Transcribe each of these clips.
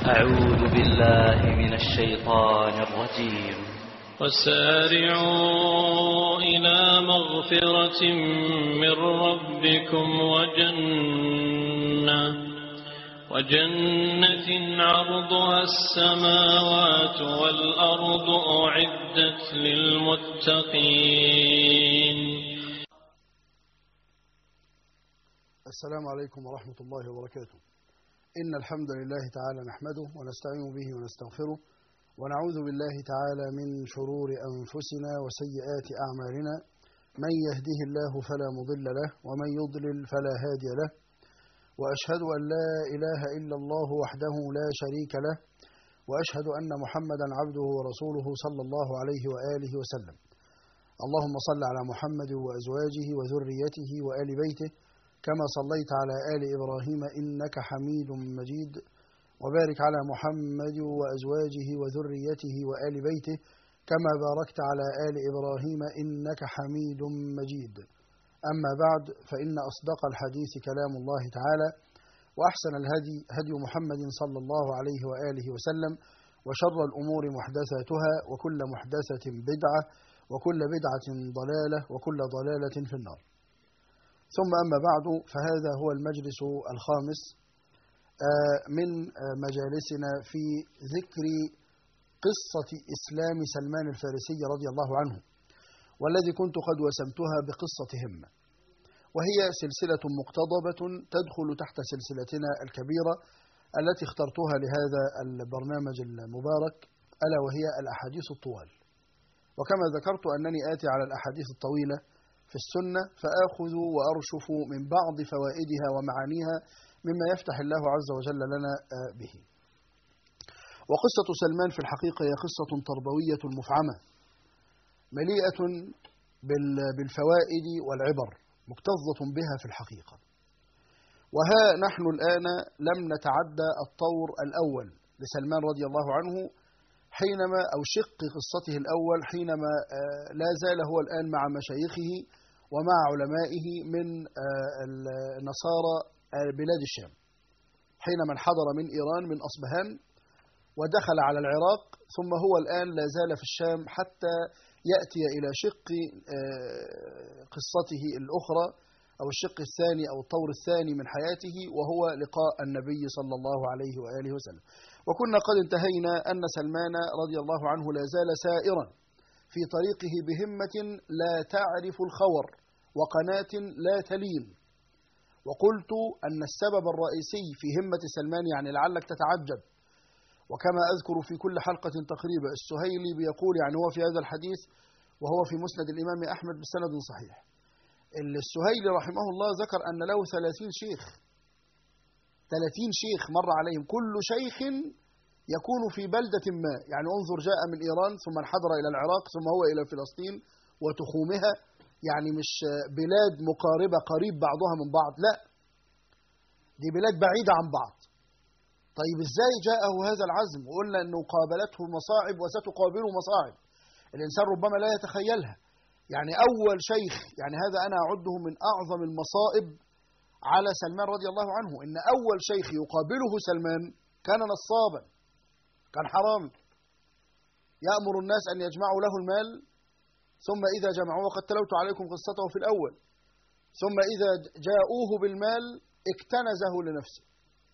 أعوذ بالله من الشيطان الرجيم. وسارعوا إلى مغفرة من ربكم وجنة عرضها السماوات والأرض أعدت للمتقين. السلام عليكم ورحمة الله وبركاته. إن الحمد لله تعالى نحمده ونستعين به ونستغفره ونعوذ بالله تعالى من شرور أنفسنا وسيئات أعمالنا. من يهده الله فلا مضل له ومن يضلل فلا هادي له، وأشهد أن لا إله إلا الله وحده لا شريك له، وأشهد أن محمدا عبده ورسوله صلى الله عليه وآله وسلم. اللهم صل على محمد وأزواجه وذريته وآل بيته كما صليت على آل إبراهيم إنك حميد مجيد، وبارك على محمد وأزواجه وذريته وآل بيته كما باركت على آل إبراهيم إنك حميد مجيد. أما بعد، فإن أصدق الحديث كلام الله تعالى، وأحسن الهدي هدي محمد صلى الله عليه وآله وسلم، وشر الأمور محدثاتها، وكل محدثة بدعة، وكل بدعة ضلالة، وكل ضلالة في النار. ثم أما بعد، فهذا هو المجلس الخامس من مجالسنا في ذكر قصة إسلام سلمان الفارسي رضي الله عنه، والذي كنت قد وسمتها بقصة همة، وهي سلسلة مقتضبة تدخل تحت سلسلتنا الكبيرة التي اخترتها لهذا البرنامج المبارك، ألا وهي الأحاديث الطوال. وكما ذكرت أنني آتي على الأحاديث الطويلة في السنة فآخذ وأرشف من بعض فوائدها ومعانيها مما يفتح الله عز وجل لنا به. وقصة سلمان في الحقيقة هي قصة تربوية مفعمة مليئة بالفوائد والعبر، مكتظة بها في الحقيقة. وها نحن الآن لم نتعدى الطور الأول لسلمان رضي الله عنه، حينما أو شق قصته الأول حينما لا زال هو الآن مع مشايخه ومع علمائه من نصارى بلاد الشام، حينما انحدر من إيران من أصبهان ودخل على العراق، ثم هو الآن لا زال في الشام حتى يأتي إلى شق قصته الأخرى أو الشق الثاني أو الطور الثاني من حياته، وهو لقاء النبي صلى الله عليه وآله وسلم. وكنا قد انتهينا أن سلمان رضي الله عنه لا زال سائرا في طريقه بهمة لا تعرف الخور وقناة لا تلين. وقلت أن السبب الرئيسي في همة سلمان، يعني لعلك تتعجب، وكما أذكر في كل حلقة تقريبا، السهيلي بيقول، يعني هو في هذا الحديث وهو في مسند الإمام أحمد بسند صحيح، السهيلي رحمه الله ذكر أن له 30 شيخ، 30 شيخ مر عليهم، كل شيخ يكون في بلدة ما. يعني انظر، جاء من إيران ثم انحدر إلى العراق ثم هو إلى فلسطين وتخومها، يعني مش بلاد مقاربة قريب بعضها من بعض، لا، دي بلاد بعيدة عن بعض. طيب ازاي جاءه هذا العزم؟ وقلنا أنه قابلته مصاعب وستقابله مصاعب الإنسان ربما لا يتخيلها. يعني أول شيخ، يعني هذا أنا أعده من أعظم المصائب على سلمان رضي الله عنه، إن أول شيخ يقابله سلمان كان نصابا، كان حرامي، يأمر الناس أن يجمعوا له المال، ثم إذا جمعوه، وقد تلوت عليكم قصته في الأول، ثم إذا جاءوه بالمال اكتنزه لنفسه.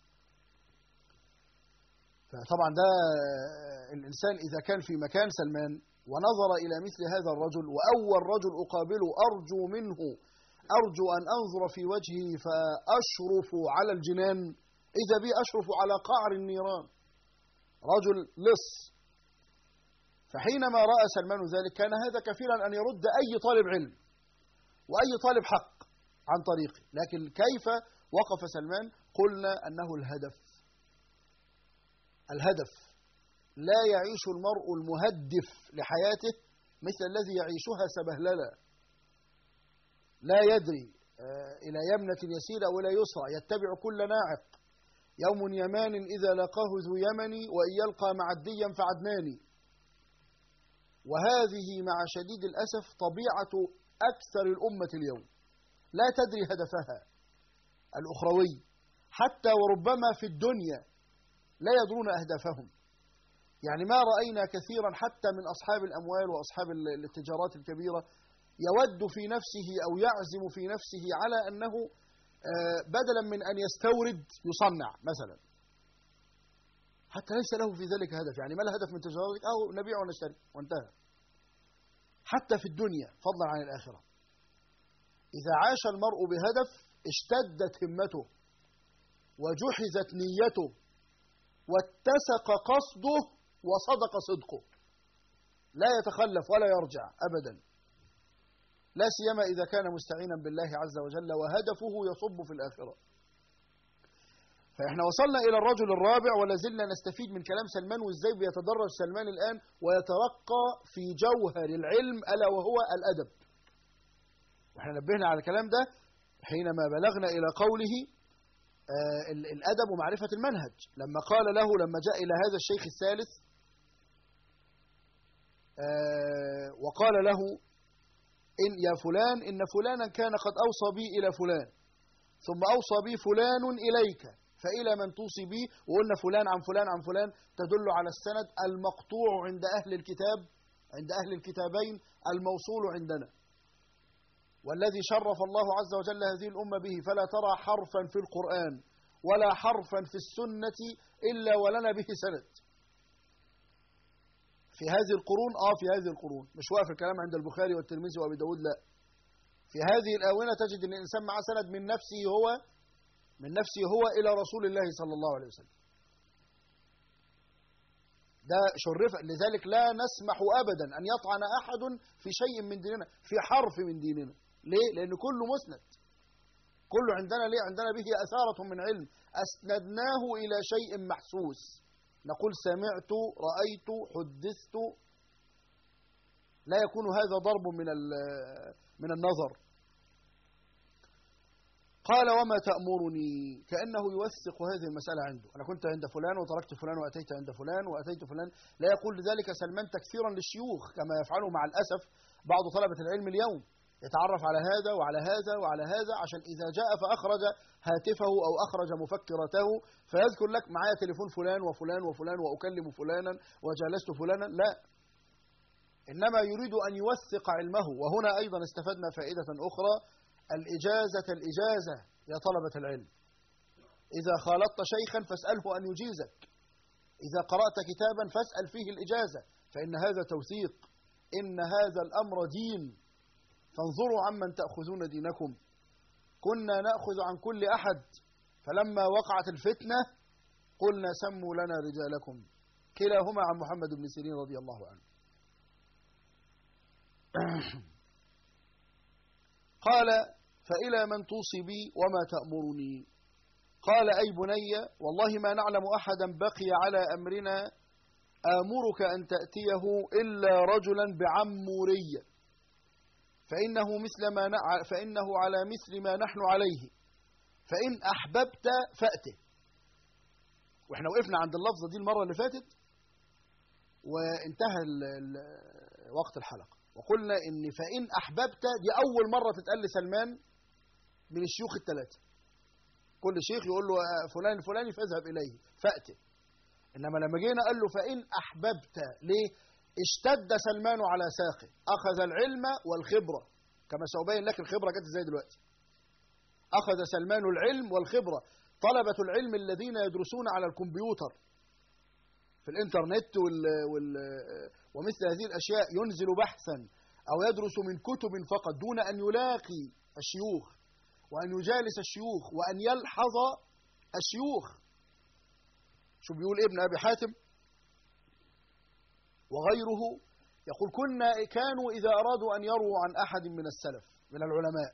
فطبعا ده الإنسان إذا كان في مكان سلمان ونظر إلى مثل هذا الرجل، وأول رجل أقابله أرجو أن أنظر في وجهه فأشرف على الجنان، إذا بي أشرف على قعر النيران، رجل لص. فحينما رأى سلمان ذلك كان هذا كفيلا أن يرد أي طالب علم وأي طالب حق عن طريقه. لكن كيف وقف سلمان؟ قلنا أنه الهدف. لا يعيش المرء المهدف لحياته مثل الذي يعيشها سبهللا، لا يدري إلى يمنة يسيرة ولا يسرى، يتبع كل ناعق، يوم يمان إذا لقاه ذو يمني، وإن يلقى معديا فعدناني. وهذه مع شديد الأسف طبيعة أكثر الأمة اليوم، لا تدري هدفها الأخروي حتى وربما في الدنيا. لا يدرون أهدافهم. يعني ما رأينا كثيرا حتى من أصحاب الأموال وأصحاب التجارات الكبيرة يود في نفسه أو يعزم في نفسه على أنه بدلا من أن يستورد يصنع مثلا، حتى ليس له في ذلك هدف. يعني ما الهدف من تجارتك؟ أو نبيع ونشتري وانتهى. حتى في الدنيا فضلا عن الآخرة، إذا عاش المرء بهدف اشتدت همته وجحزت نيته واتسق قصده وصدق صدقه، لا يتخلف ولا يرجع أبدا، لا سيما إذا كان مستعينا بالله عز وجل وهدفه يصب في الآخرة. فإحنا وصلنا إلى الرجل الرابع ولا زلنا نستفيد من كلام سلمان، وإزاي بيتدرج سلمان الآن ويترقى في جوهر العلم ألا وهو الأدب. وإحنا نبهنا على الكلام ده حينما بلغنا إلى قوله الأدب ومعرفة المنهج، لما قال له لما جاء إلى هذا الشيخ الثالث وقال له إن يا فلان إن فلانا كان قد أوصى بي إلى فلان، ثم أوصى بي فلان إليك، فإلى من توصي بي؟ وقلنا فلان عن فلان عن فلان تدل على السند المقطوع عند أهل الكتاب، عند أهل الكتابين، الموصول عندنا، والذي شرف الله عز وجل هذه الأمة به، فلا ترى حرفا في القرآن ولا حرفا في السنة إلا ولنا به سند. في هذه القرون في هذه القرون مش واقف الكلام عند البخاري والترمذي وأبي داود، لا، في هذه الآونة تجد أن الإنسان مع سند من نفسه هو إلى رسول الله صلى الله عليه وسلم. ده شرف، لذلك لا نسمح أبدا أن يطعن أحد في شيء من ديننا، في حرف من ديننا. ليه؟ لأن كله مسند، كله عندنا. ليه؟ عندنا به أثارة من علم أسندناه إلى شيء محسوس، نقول سمعت، رأيت، حدثت، لا يكون هذا ضرب من النظر. قال وما تأمرني، كأنه يوثق هذه المسألة عنده. أنا كنت عند فلان وتركت فلان وأتيت عند فلان وأتيت فلان. لا يقول لذلك سلمان تكثيرا للشيوخ كما يفعله مع الأسف بعض طلبة العلم اليوم، يتعرف على هذا وعلى هذا وعلى هذا عشان إذا جاء فأخرج هاتفه أو أخرج مفكرته فيذكر لك معايا تليفون فلان وفلان وفلان وأكلم فلانا وجالست فلانا. لا، إنما يريد أن يوثق علمه. وهنا أيضا استفدنا فائدة أخرى، الإجازة يا طلبة العلم. إذا خالطت شيخا فاسأله أن يجيزك، إذا قرأت كتابا فاسأل فيه الإجازة، فإن هذا توثيق، إن هذا الأمر دين، فانظروا عمن تأخذون دينكم. كنا نأخذ عن كل أحد، فلما وقعت الفتنة قلنا سموا لنا رجالكم، كلاهما عن محمد بن سيرين رضي الله عنه. قال فإلى من توصي بي وما تأمرني؟ قال أي بني والله ما نعلم أحدا بقي على أمرنا آمرك أن تأتيه إلا رجلا بعمورية، فإنه على مثل ما نحن عليه، فإن أحببت فأته. وإحنا وقفنا عند اللفظة دي المرة اللي فاتت وانتهى وقت الحلقة، وقلنا إن فإن أحببت دي أول مرة تتقال لسلمان من الشيوخ الثلاثة. كل شيخ يقول له فلان الفلاني فاذهب إليه فأته، إنما لما جينا قال له فإن أحببت، ليه؟ اشتد سلمان على ساقه، أخذ العلم والخبرة، كما سأبين لك الخبرة جت إزاي دلوقتي. أخذ سلمان العلم والخبرة. طلبة العلم الذين يدرسون على الكمبيوتر في الإنترنت ومثل هذه الأشياء، ينزل بحثا أو يدرس من كتب فقط دون أن يلاقي الشيوخ وأن يجالس الشيوخ وأن يلحظ الشيوخ. شو بيقول ابن أبي حاتم وغيره؟ يقول كانوا إذا أرادوا أن يروا عن أحد من السلف من العلماء،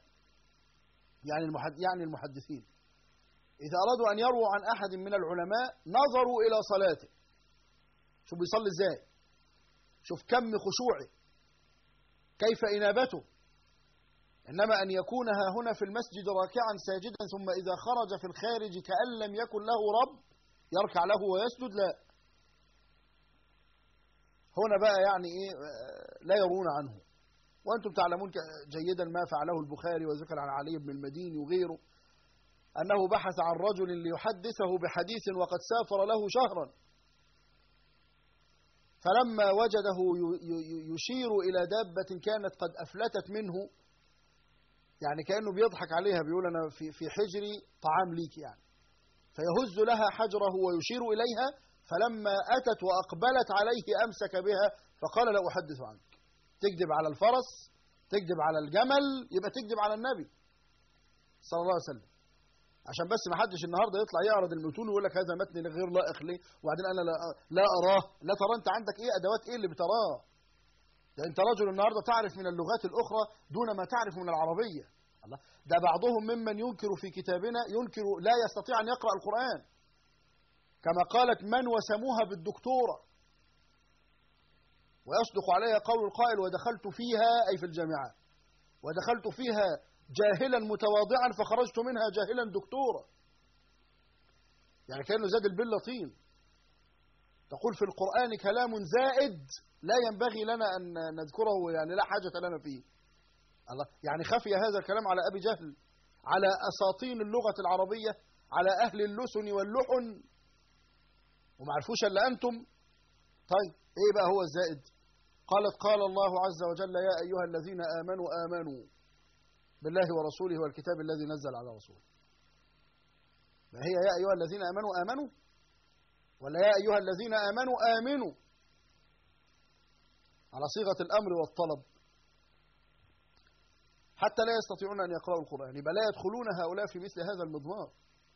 يعني المحدثين، إذا أرادوا أن يروا عن أحد من العلماء نظروا إلى صلاته، شوف بيصلي إزاي، شوف كم خشوعه، كيف إنابته. إنما أن يكون ها هنا في المسجد راكعا ساجدا ثم إذا خرج في الخارج كأن لم يكن له رب يركع له ويسجد، لا. هنا بقى يعني إيه؟ لا يرون عنه. وأنتم تعلمون جيدا ما فعله البخاري وذكر عن علي بن المديني وغيره. أنه بحث عن رجل ليحدثه بحديث وقد سافر له شهرا، فلما وجده يشير إلى دابة كانت قد أفلتت منه، يعني كأنه بيضحك عليها، بيقول أنا في حجري طعام ليك يعني، فيهز لها حجره ويشير إليها، فلما أتت وأقبلت عليه أمسك بها فقال لا أحدث عنك. تكذب على الفرس، تكذب على الجمل، يبقى تكذب على النبي صلى الله عليه وسلم. عشان بس ما حدش النهارده يطلع يعرض المتون ويقول لك هذا متن غير لائق ليه، وبعدين انا لا اراه. لا ترى انت عندك ايه؟ ادوات ايه اللي بتراه؟ ده انت رجل النهارده تعرف من اللغات الاخرى دون ما تعرف من العربيه. الله، ده بعضهم ممن ينكر في كتابنا ينكر لا يستطيع ان يقرا القران، كما قالت من وسموها بالدكتوره، ويصدق عليها قول القائل ودخلت فيها أي في الجامعة، ودخلت فيها جاهلا متواضعا فخرجت منها جاهلا دكتورا. يعني كأنه زاد البلة طين. تقول في القرآن كلام زائد لا ينبغي لنا أن نذكره، يعني لا حاجة لنا فيه. الله، يعني خفي هذا الكلام على أبي جهل، على أساطين اللغة العربية، على أهل اللسن واللحن، وما عرفوش إلا أنتم. طيب إيه بقى هو الزائد؟ قالت قال الله عز وجل يا أيها الذين آمنوا آمنوا بالله ورسوله والكتاب الذي نزل على رسوله. ما هي يا أيها الذين آمنوا آمنوا، ولا يا أيها الذين آمنوا آمنوا على صيغة الأمر والطلب، حتى لا يستطيعون أن يقرأوا القرآن، يبقى لا يدخلون هؤلاء في مثل هذا المضمار.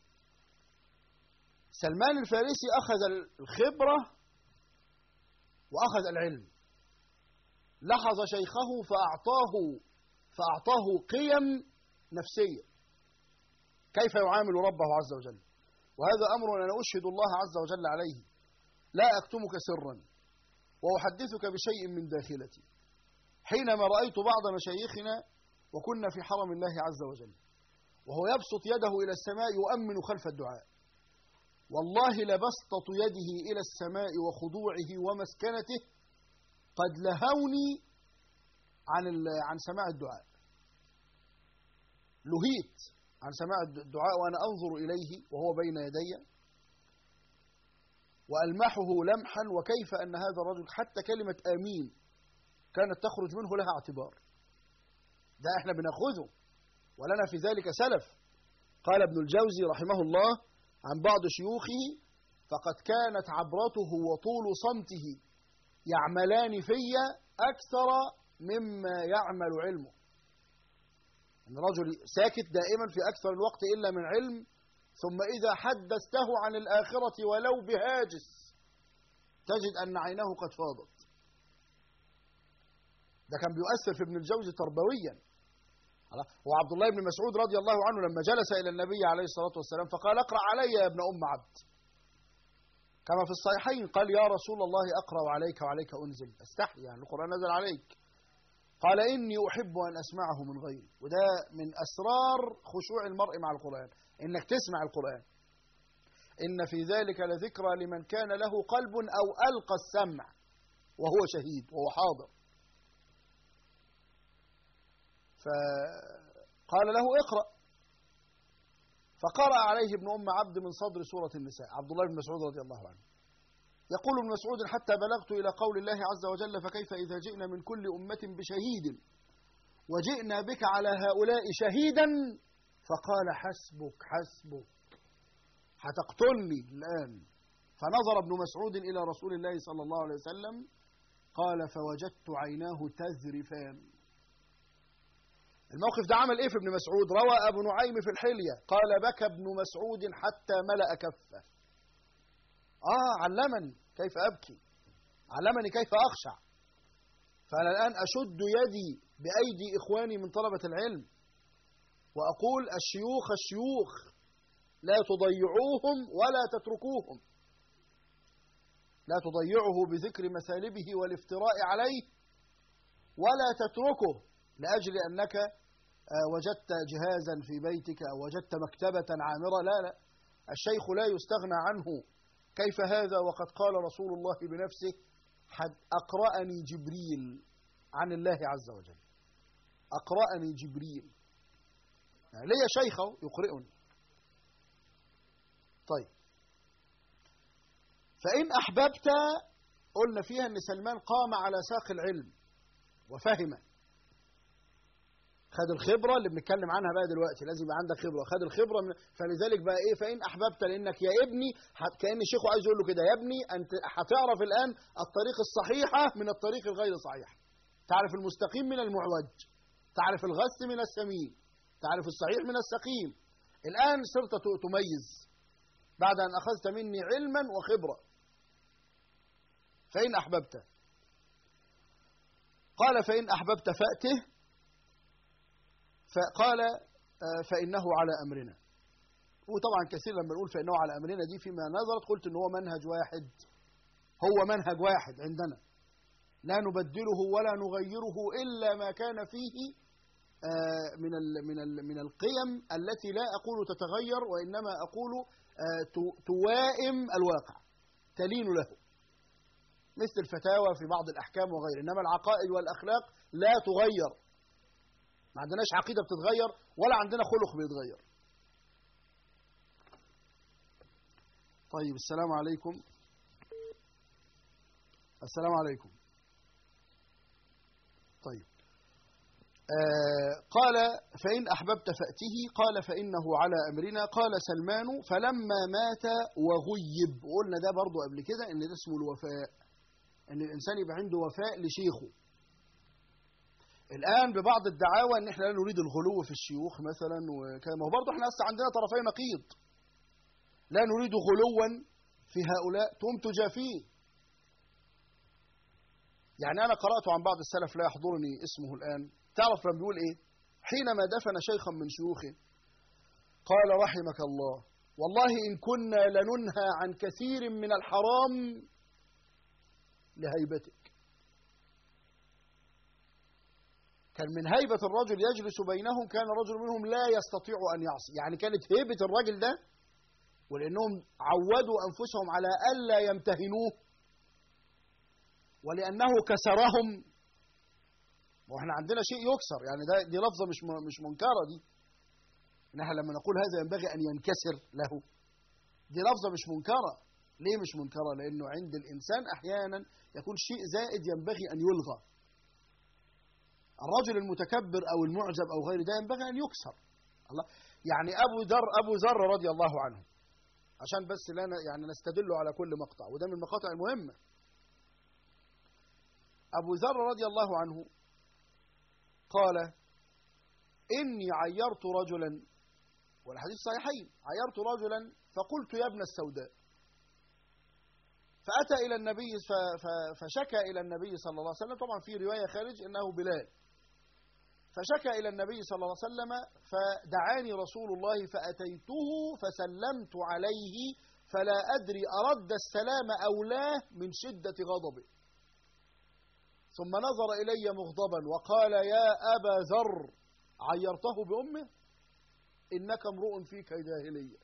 سلمان الفارسي أخذ الخبرة وأخذ العلم، لحظ شيخه فأعطاه قيم نفسية، كيف يعامل ربه عز وجل. وهذا أمر أنا أشهد الله عز وجل عليه، لا أكتمك سرا وأحدثك بشيء من داخلتي. حينما رأيت بعض مشايخنا وكنا في حرم الله عز وجل وهو يبسط يده إلى السماء يؤمن خلف الدعاء، والله لبسطة يده إلى السماء وخضوعه ومسكنته قد لهوني عن سماع الدعاء. لهيت عن سماع الدعاء وأنا أنظر إليه وهو بين يدي وألمحه لمحا، وكيف أن هذا الرجل حتى كلمة آمين كانت تخرج منه لها اعتبار. ده احنا بنأخذه ولنا في ذلك سلف. قال ابن الجوزي رحمه الله عن بعض شيوخه فقد كانت عبرته وطول صمته يعملان في أكثر مما يعمل علمه. أن رجل ساكت دائما في أكثر الوقت إلا من علم، ثم إذا حدثته عن الآخرة ولو بهاجس تجد أن عينه قد فاضت. ده كان بيؤثر في ابن الجوزي تربويا. وعبد الله بن مسعود رضي الله عنه لما جلس إلى النبي عليه الصلاة والسلام فقال اقرأ علي يا ابن أم عبد، كما في الصحيحين قال يا رسول الله أقرأ عليك وعليك أنزل، استحي يعني القرآن نزل عليك. قال إني أحب أن أسمعه من غيري. وده من أسرار خشوع المرء مع القرآن، إنك تسمع القرآن. إن في ذلك لذكرى لمن كان له قلب أو ألقى السمع وهو شهيد وهو حاضر. فقال له اقرأ، فقرأ عليه ابن أم عبد من صدر سورة النساء، عبد الله بن مسعود رضي الله عنه. يقول ابن مسعود حتى بلغت إلى قول الله عز وجل فكيف إذا جئنا من كل أمة بشهيد وجئنا بك على هؤلاء شهيدا، فقال حسبك حسبك هتقتلني الآن. فنظر ابن مسعود إلى رسول الله صلى الله عليه وسلم قال فوجدت عيناه تذرفان. الموقف ده عمل ايه في ابن مسعود؟ روى ابو نعيم في الحلية قال بكى ابن مسعود حتى ملأ كفه. علمني كيف أبكي، علمني كيف أخشع. فأنا الآن أشد يدي بأيدي إخواني من طلبة العلم وأقول الشيوخ لا تضيعوهم ولا تتركوهم، لا تضيعه بذكر مثالبه والافتراء عليه، ولا تتركه لأجل أنك وجدت جهازا في بيتك أو وجدت مكتبة عامرة. لا، الشيخ لا يستغنى عنه. كيف هذا وقد قال رسول الله بنفسه أقرأني جبريل عن الله عز وجل، أقرأني جبريل. يعني لي شيخه يقرئني، طيب، فإن أحببت، قلنا فيها أن سلمان قام على ساق العلم وفهم، خد الخبرة اللي بنتكلم عنها بقى دلوقتي، لازم يبقى عندك خبرة، خد الخبرة فلذلك بقى إيه، فإن أحببت، لأنك يا ابني كأن الشيخ عايز يقول له كده، يا ابني أنت هتعرف الآن الطريق الصحيحة من الطريق الغير صحيح، تعرف المستقيم من المعوج، تعرف الغث من السمين، تعرف الصحيح من السقيم. الآن صرت تميز بعد أن أخذت مني علما وخبرة. فإن أحببت، قال فإن أحببت فأته، فقال فإنه على أمرنا. وطبعا كثير لما نقول فإنه على أمرنا دي فيما نظرت قلت إن هو منهج واحد، هو منهج واحد عندنا، لا نبدله ولا نغيره إلا ما كان فيه من القيم التي لا أقول تتغير، وإنما أقول توائم الواقع، تلين له، مثل الفتاوى في بعض الأحكام وغيره. إنما العقائد والأخلاق لا تغير، ما عندناش عقيدة بتتغير ولا عندنا خلق بيتغير. طيب، السلام عليكم. السلام عليكم. طيب، قال فإن أحببت فأته، قال فإنه على أمرنا. قال سلمان فلما مات وغيب، وقلنا ده برضو قبل كده إن ده اسمه الوفاء، إن الإنسان يبقى عنده وفاء لشيخه. الآن ببعض الدعاوى إن إحنا لا نريد الغلو في الشيوخ مثلا وكما هو، برضو إحنا لسه عندنا طرفي نقيض، لا نريد غلوا في هؤلاء تقوم تجافيه. يعني أنا قرأت عن بعض السلف لا يحضرني اسمه الآن، تعرف لما بيقول إيه؟ حينما دفن شيخا من شيوخه قال رحمك الله، والله إن كنا لننهى عن كثير من الحرام لهيبتك. كان من هيبة الرجل يجلس بينهم، كان رجل منهم لا يستطيع أن يعصي، يعني كانت هيبة الرجل ده، ولأنهم عودوا أنفسهم على ألا يمتهنوه، ولأنه كسرهم. وإحنا عندنا شيء يكسر، يعني دي لفظة مش منكرة دي، إنها لما نقول هذا ينبغي أن ينكسر له، دي لفظة مش منكرة. ليه مش منكرة؟ لأنه عند الإنسان أحيانا يكون شيء زائد ينبغي أن يلغى. الرجل المتكبر أو المعجب أو غير ده ينبغي أن يكسر. الله، يعني أبو ذر رضي الله عنه، عشان بس لا يعني نستدل على كل مقطع، وده من المقاطع المهمة. أبو ذر رضي الله عنه قال إني عيرت رجلا، والحديث صحيحين، عيرت رجلا فقلت يا ابن السوداء، فأتى إلى النبي فشكى إلى النبي صلى الله عليه وسلم، طبعا في رواية خارج إنه بلال، فشكى إلى النبي صلى الله عليه وسلم، فدعاني رسول الله فأتيته فسلمت عليه، فلا أدري أرد السلام أو لا من شدة غضبه، ثم نظر إلي مغضبا وقال يا أبا ذر عيرته بأمه إنك امرؤ فيك جاهلية.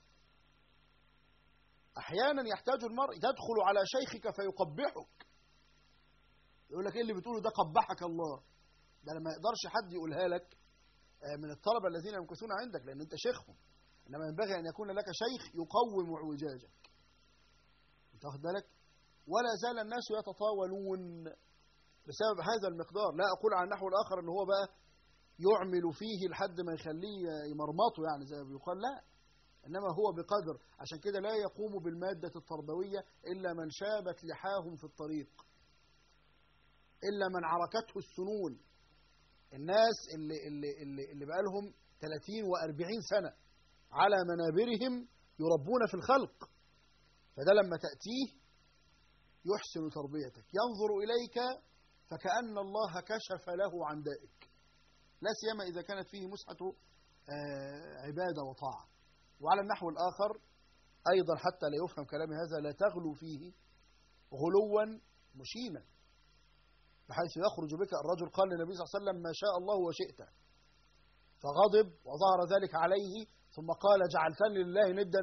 أحيانا يحتاج المرء تدخل على شيخك فيقبحك، يقول لك إيه اللي بتقوله ده؟ قبحك الله. ده ما يقدرش حد يقولها لك من الطلبة الذين يمكثون عندك، لأن أنت شيخهم، إنما ينبغي أن يكون لك شيخ يقوم اعوجاجك. أنت واخد بالك؟ ولا زال الناس يتطاولون بسبب هذا المقدار. لا أقول عن النحو الآخر أن هو بقى يعمل فيه لحد ما يخليه يمرمطه، يعني زي ما بيقال، لا، إنما هو بقدر. عشان كده لا يقوم بالمادة التربوية إلا من شابت لحاهم في الطريق، إلا من عركته السنون. الناس اللي بقى لهم 30 و40 سنة على منابرهم يربون في الخلق، فده لما تأتيه يحسن تربيتك، ينظر إليك فكأن الله كشف له عن دائك، لا سيما إذا كانت فيه مسحة عبادة وطاعة. وعلى النحو الآخر أيضا حتى لا يفهم كلامي هذا، لا تغلو فيه غلوا مشينا بحيث يخرج بك. الرجل قال للنبي صلى الله عليه وسلم ما شاء الله وشئت، فغضب وظهر ذلك عليه، ثم قال جعلتني لله ندا،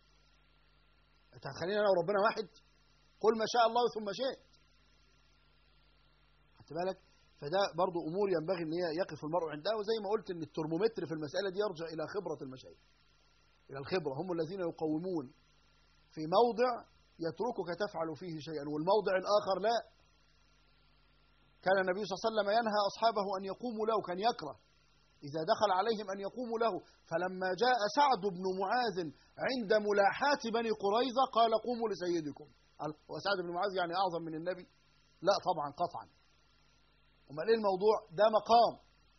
تخلينا أنا وربنا واحد؟ قل ما شاء الله ثم شئت. خدت بالك؟ فده برضو أمور ينبغي أن يقف المرء عندها، وزي ما قلت أن الترمومتر في المسألة دي يرجع إلى خبرة المشايخ. إلى الخبرة، هم الذين يقومون في موضع يتركك تفعل فيه شيئا والموضع الآخر لا. كان النبي صلى الله عليه وسلم ينهى أصحابه أن يقوموا له، كان يكره إذا دخل عليهم أن يقوموا له. فلما جاء سعد بن معاذ عند ملاحاة بني قريظة قال قوموا لسيدكم. وسعد بن معاذ يعني أعظم من النبي؟ لا طبعا قطعا. أمال إيه الموضوع؟ ده مقام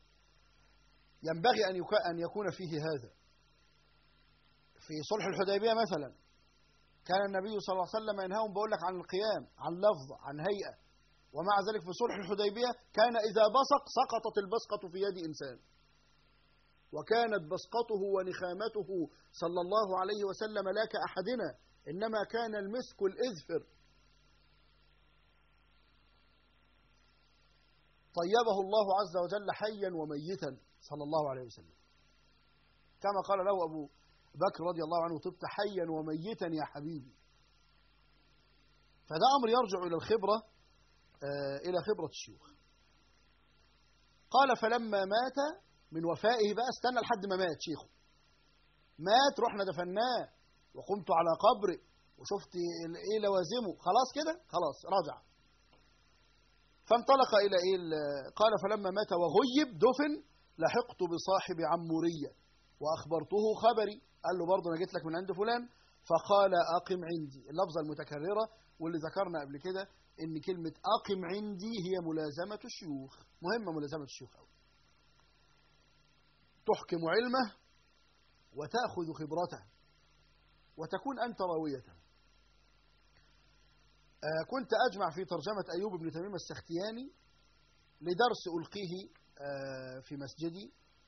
ينبغي أن يكون فيه هذا. في صلح الحديبية مثلا كان النبي صلى الله عليه وسلم ينهاهم، بقول لك، عن القيام، عن لفظ، عن هيئة، ومع ذلك في صلح الحديبية كان إذا بصق سقطت البصقة في يد إنسان، وكانت بصقته ونخامته صلى الله عليه وسلم لا كأحدنا، إنما كان المسك الإذفر. طيبه الله عز وجل حيا وميتا صلى الله عليه وسلم، كما قال له أبو بكر رضي الله عنه: طبت حيا وميتا يا حبيبي. فده أمر يرجع إلى الخبرة، إلى خبرة الشيوخ. قال: فلما مات، من وفائه بقى، استنى لحد ما مات شيخه، مات، رحنا دفناه وقمت على قبره وشفت ايه لوازمه، خلاص كده، خلاص رجع. فانطلق إلى إيه؟ قال: فلما مات وغيب دفن لحقت بصاحب عمورية وأخبرته خبري. قال له برضه أنا جيت لك من عند فلان. فقال: أقم عندي. اللفظة المتكررة واللي ذكرنا قبل كده إن كلمة أقم عندي هي ملازمة الشيوخ، مهمة ملازمة الشيوخ أوي. تحكم علمه وتأخذ خبرته وتكون أنت راويته. كنت أجمع في ترجمة أيوب بن تميم السختياني لدرس ألقيه في مسجدي،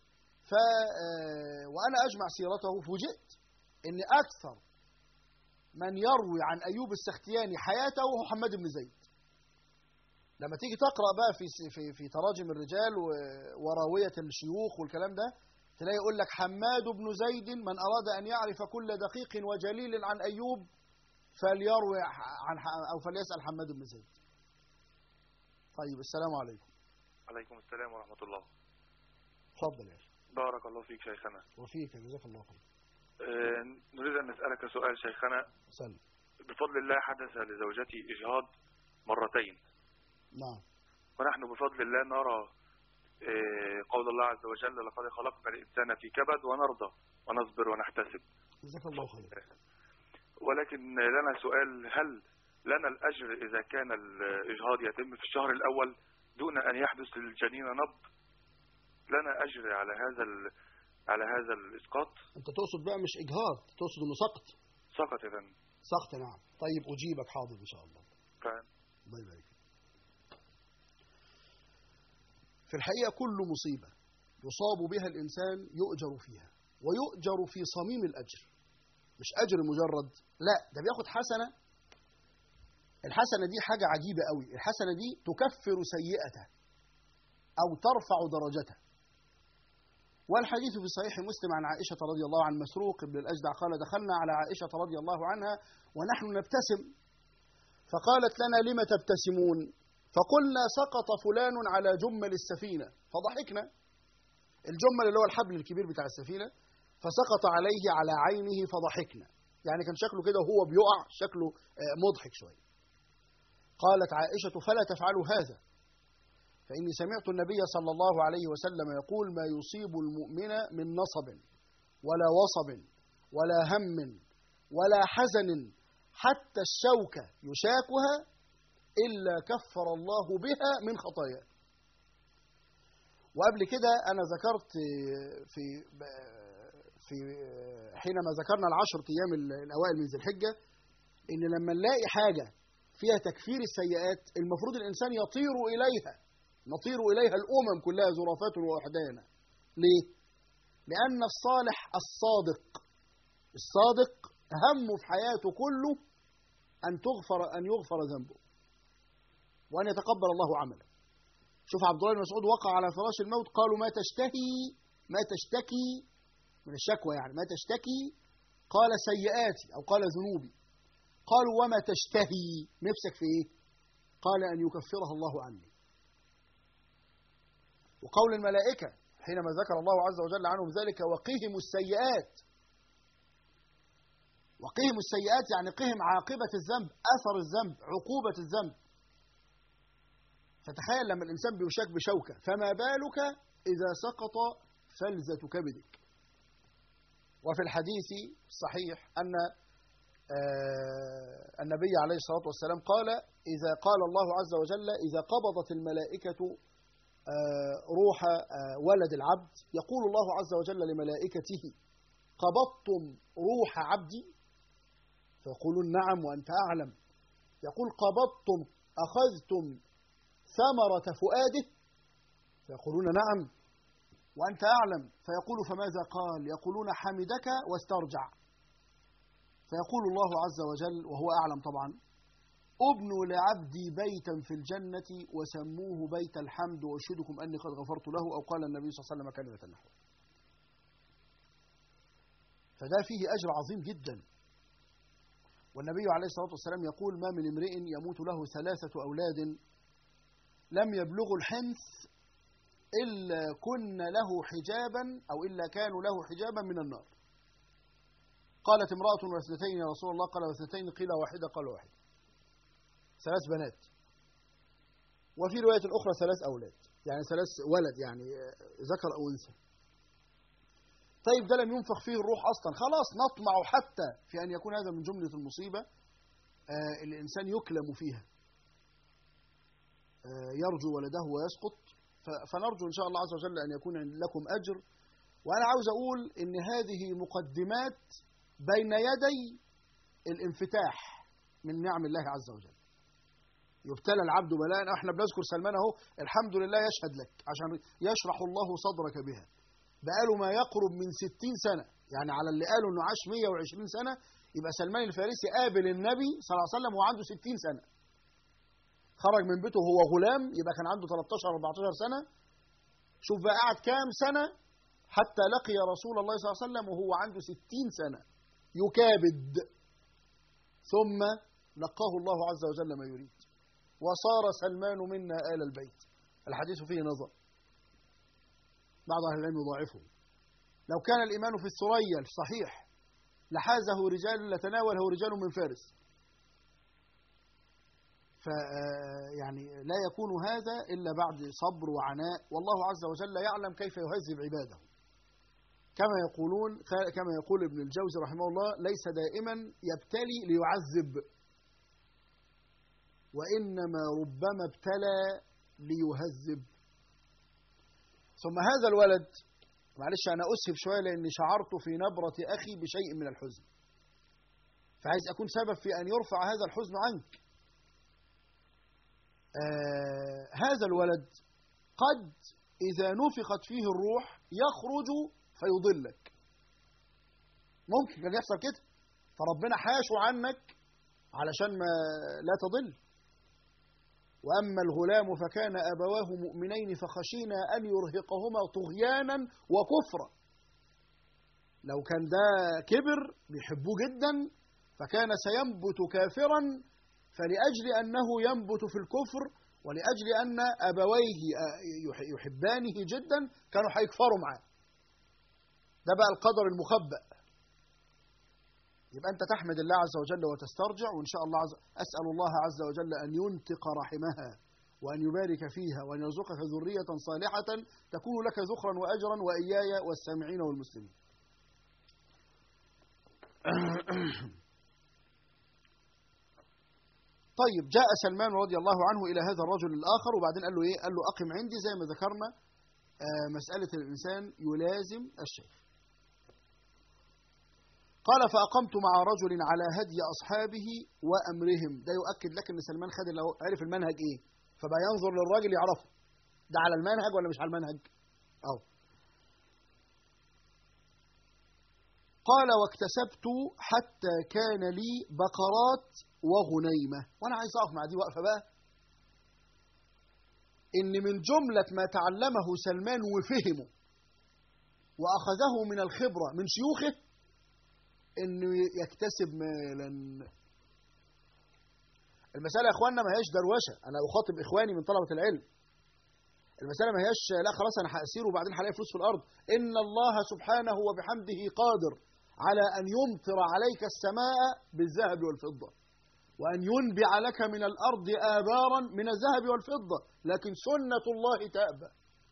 وأنا أجمع سيرته فوجئت أن أكثر من يروي عن أيوب السختياني حياته هو محمد بن زيد. لما تيجي تقرأ بقى في تراجم الرجال وراوية الشيوخ والكلام ده، تلاقي يقول لك: حماد بن زيد، من أراد أن يعرف كل دقيق وجليل عن أيوب فليروي أو فليسأل حماد بن زيد. طيب، السلام عليكم. عليكم السلام ورحمة الله. تفضل يا أخي. بارك الله فيك شيخنا. وفيك، جزاك الله خير. نريد أن نسألك سؤال شيخنا. سلم. بفضل الله حدث لزوجتي إجهاض مرتين. نعم. ونحن بفضل الله نرى قول الله عز وجل: لقد خلقنا الإنسان في كبد، ونرضى ونصبر ونحتسب. جزاك الله خير. ولكن لنا سؤال: هل لنا الأجر إذا كان الإجهاض يتم في الشهر الأول دون أن يحدث للجنين نبض؟ لنا أجر على هذا الإسقاط؟ أنت تقصد بقى مش إجهاض، تقصد إنه سقط. سقط يا فندم. سقط، نعم. طيب، أجيبك، حاضر إن شاء الله. الله يبارك. في الحقيقة كل مصيبة يصاب بها الإنسان يؤجر فيها، ويؤجر في صميم الأجر، مش أجر مجرد، لا، ده بياخد حسنة. الحسنة دي حاجة عجيبة قوي، الحسنة دي تكفر سيئته أو ترفع درجته. والحديث في صحيح مسلم عن عائشة رضي الله عن مسروق بن الأجدع قال: دخلنا على عائشة رضي الله عنها ونحن نبتسم، فقالت لنا: لم تبتسمون؟ فقلنا: سقط فلان على جمل السفينة. فضحكنا. الجمل اللي هو الحبل الكبير بتاع السفينة، فسقط عليه على عينه فضحكنا. يعني كان شكله كده وهو بيقع شكله مضحك شوية. قالت عائشة: فلا تفعلوا هذا، فإني سمعت النبي صلى الله عليه وسلم يقول: ما يصيب المؤمن من نصب ولا وصب ولا هم ولا حزن حتى الشوكة يشاكها إلا كفر الله بها من خطاياه. وقبل كده أنا ذكرت في حينما ذكرنا العشر أيام الأوائل من ذي الحجة إن لما نلاقي حاجة فيها تكفير السيئات المفروض الإنسان يطير إليها، نطير إليها الأمم كلها زرافات ووحدانا. ليه؟ لأن الصالح الصادق همه في حياته كله أن يغفر ذنبه وأن يتقبل الله عمله. شوف عبد الله بن مسعود وقع على فراش الموت، قالوا: ما تشتكي من الشكوى، يعني ما تشتكي؟ قال: سيئاتي، أو قال: ذنوبي. قالوا: وما تشتهي؟ نفسك في إيه؟ قال: أن يكفرها الله عني. وقول الملائكة حينما ذكر الله عز وجل عنهم ذلك: وقهم السيئات. وقهم السيئات يعني قهم عاقبة الذنب، أثر الذنب، عقوبة الذنب. فتخيل لما الإنسان بيشاك بشوكة، فما بالك إذا سقط فلذة كبدك. وفي الحديث الصحيح أن النبي عليه الصلاة والسلام قال: إذا قال الله عز وجل إذا قبضت الملائكة روح ولد العبد، يقول الله عز وجل لملائكته: قبضتم روح عبدي؟ فيقولون: نعم وأنت أعلم. يقول: قبضتم أخذتم ثمرة فؤاده؟ فيقولون: نعم وأنت أعلم. فيقول: فماذا قال؟ يقولون: حمدك واسترجع. فيقول الله عز وجل وهو أعلم طبعا: ابنوا لعبدي بيتا في الجنة وسموه بيت الحمد وأشهدكم أني قد غفرت له، أو قال النبي صلى الله عليه وسلم كلمة نحو. فده فيه أجر عظيم جدا. والنبي عليه الصلاة والسلام يقول: ما من امرئ يموت له 3 أولاد لم يبلغوا الحنث إلا كن له حجابا أو إلا كانوا له حجابا من النار. قالت امرأة: واثنتين يا رسول الله؟ قال: واثنتين. قيل: واحدة؟ قال: واحدة. 3 بنات. وفي رواية أخرى 3 أولاد، يعني 3 ولد، يعني ذكر أو أنثى. طيب ده لم ينفخ فيه الروح أصلا، خلاص نطمع حتى في أن يكون هذا من جملة المصيبة الإنسان يكلم فيها، يرجو ولده ويسقط. فنرجو إن شاء الله عز وجل أن يكون لكم أجر. وأنا عاوز أقول إن هذه مقدمات بين يدي الانفتاح من نعم الله عز وجل. يبتلى العبد بلاء. احنا بنذكر سلمان اهو، الحمد لله يشهد لك عشان يشرح الله صدرك بها. بقاله ما يقرب من 60 سنة، يعني على اللي قالوا انه عاش 120 سنة، يبقى سلمان الفارسي قابل النبي صلى الله عليه وسلم وهو عنده 60 سنة. خرج من بيته وهو غلام، يبقى كان عنده 13-14 سنة. شوف بقى قعد كام سنة حتى لقي رسول الله صلى الله عليه وسلم وهو عنده 60 سنة يكابد، ثم لقاه الله عز وجل ما يريد، وصار سلمان منا آل البيت. الحديث فيه نظر، بعض أهل العلم يضاعفه. لو كان الإيمان في الثريا الصحيح لحازه رجال، لتناوله رجال من فارس. يعني لا يكون هذا إلا بعد صبر وعناء، والله عز وجل يعلم كيف يهذب عباده. كما يقول ابن الجوزي رحمه الله: ليس دائما يبتلي ليعذب، وإنما ربما ابتلى ليهذب. ثم هذا الولد، معلش أنا أسهب شوية لأني شعرت في نبرة أخي بشيء من الحزن، فعايز أكون سبب في أن يرفع هذا الحزن عنك. هذا الولد قد إذا نفخت فيه الروح يخرج فيضلك، ممكن كان يحصل كده، فربنا حاشه عنك علشان ما لا تضل. وأما الغلام فكان أبواه مؤمنين فخشينا أن يرهقهما طغيانا وكفرا. لو كان ده كبر بيحبوه جدا فكان سينبت كافرا، فلأجل أنه ينبت في الكفر ولأجل أن أبويه يحبانه جدا كانوا هيكفروا معاه. ده بقى القدر المخبأ. يبقى أنت تحمد الله عز وجل وتسترجع، وإن شاء الله أسأل الله عز وجل أن ينتق رحمها وأن يبارك فيها وأن يرزقك ذرية صالحة تكون لك ذخرا وأجرا وإياي والسامعين والمسلمين. طيب جاء سلمان رضي الله عنه إلى هذا الرجل الآخر، وبعدين قال له إيه؟ قال له: أقم عندي، زي ما ذكرنا مسألة الإنسان يلازم الشيخ. قال: فأقمت مع رجل على هدي أصحابه وأمرهم. ده يؤكد لك أن سلمان عرف المنهج إيه، فبقى ينظر للراجل يعرفه ده على المنهج ولا مش على المنهج. قال: واكتسبت حتى كان لي بقرات وغنيمة. وأنا عايز أقف مع دي وقفة بقى، إن من جملة ما تعلمه سلمان وفهمه وأخذه من الخبرة من شيوخه إنه يكتسب مالا. المسألة يا إخواننا ما هيش دروشة، أنا أخاطب إخواني من طلبة العلم. المسألة ما هيش لا خلاص أنا هأسير وبعدين هلاقي فلوس في الأرض. إن الله سبحانه وبحمده قادر على أن يمطر عليك السماء بالذهب والفضة، وأن ينبع لك من الأرض آبارا من الذهب والفضة، لكن سنة الله تأبى.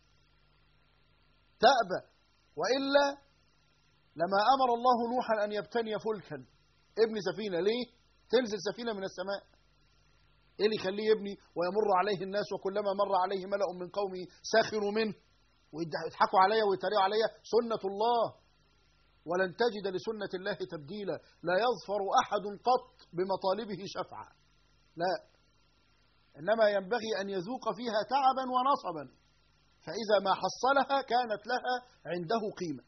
وإلا لما أمر الله نوحا أن يبتني فلكا، ابن سفينة. ليه؟ تنزل سفينة من السماء، إيه اللي يخليه يبني ويمر عليه الناس وكلما مر عليه ملأ من قومه سخروا منه ويضحكوا عليه ويتريقوا عليه؟ سنة الله، ولن تجد لسنة الله تبديلا. لا يظفر أحد قط بمطالبه شفعا، لا، إنما ينبغي أن يذوق فيها تعبا ونصبا، فإذا ما حصلها كانت لها عنده قيمة.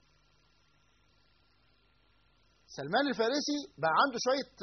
سلمان الفارسي بقى عنده شوية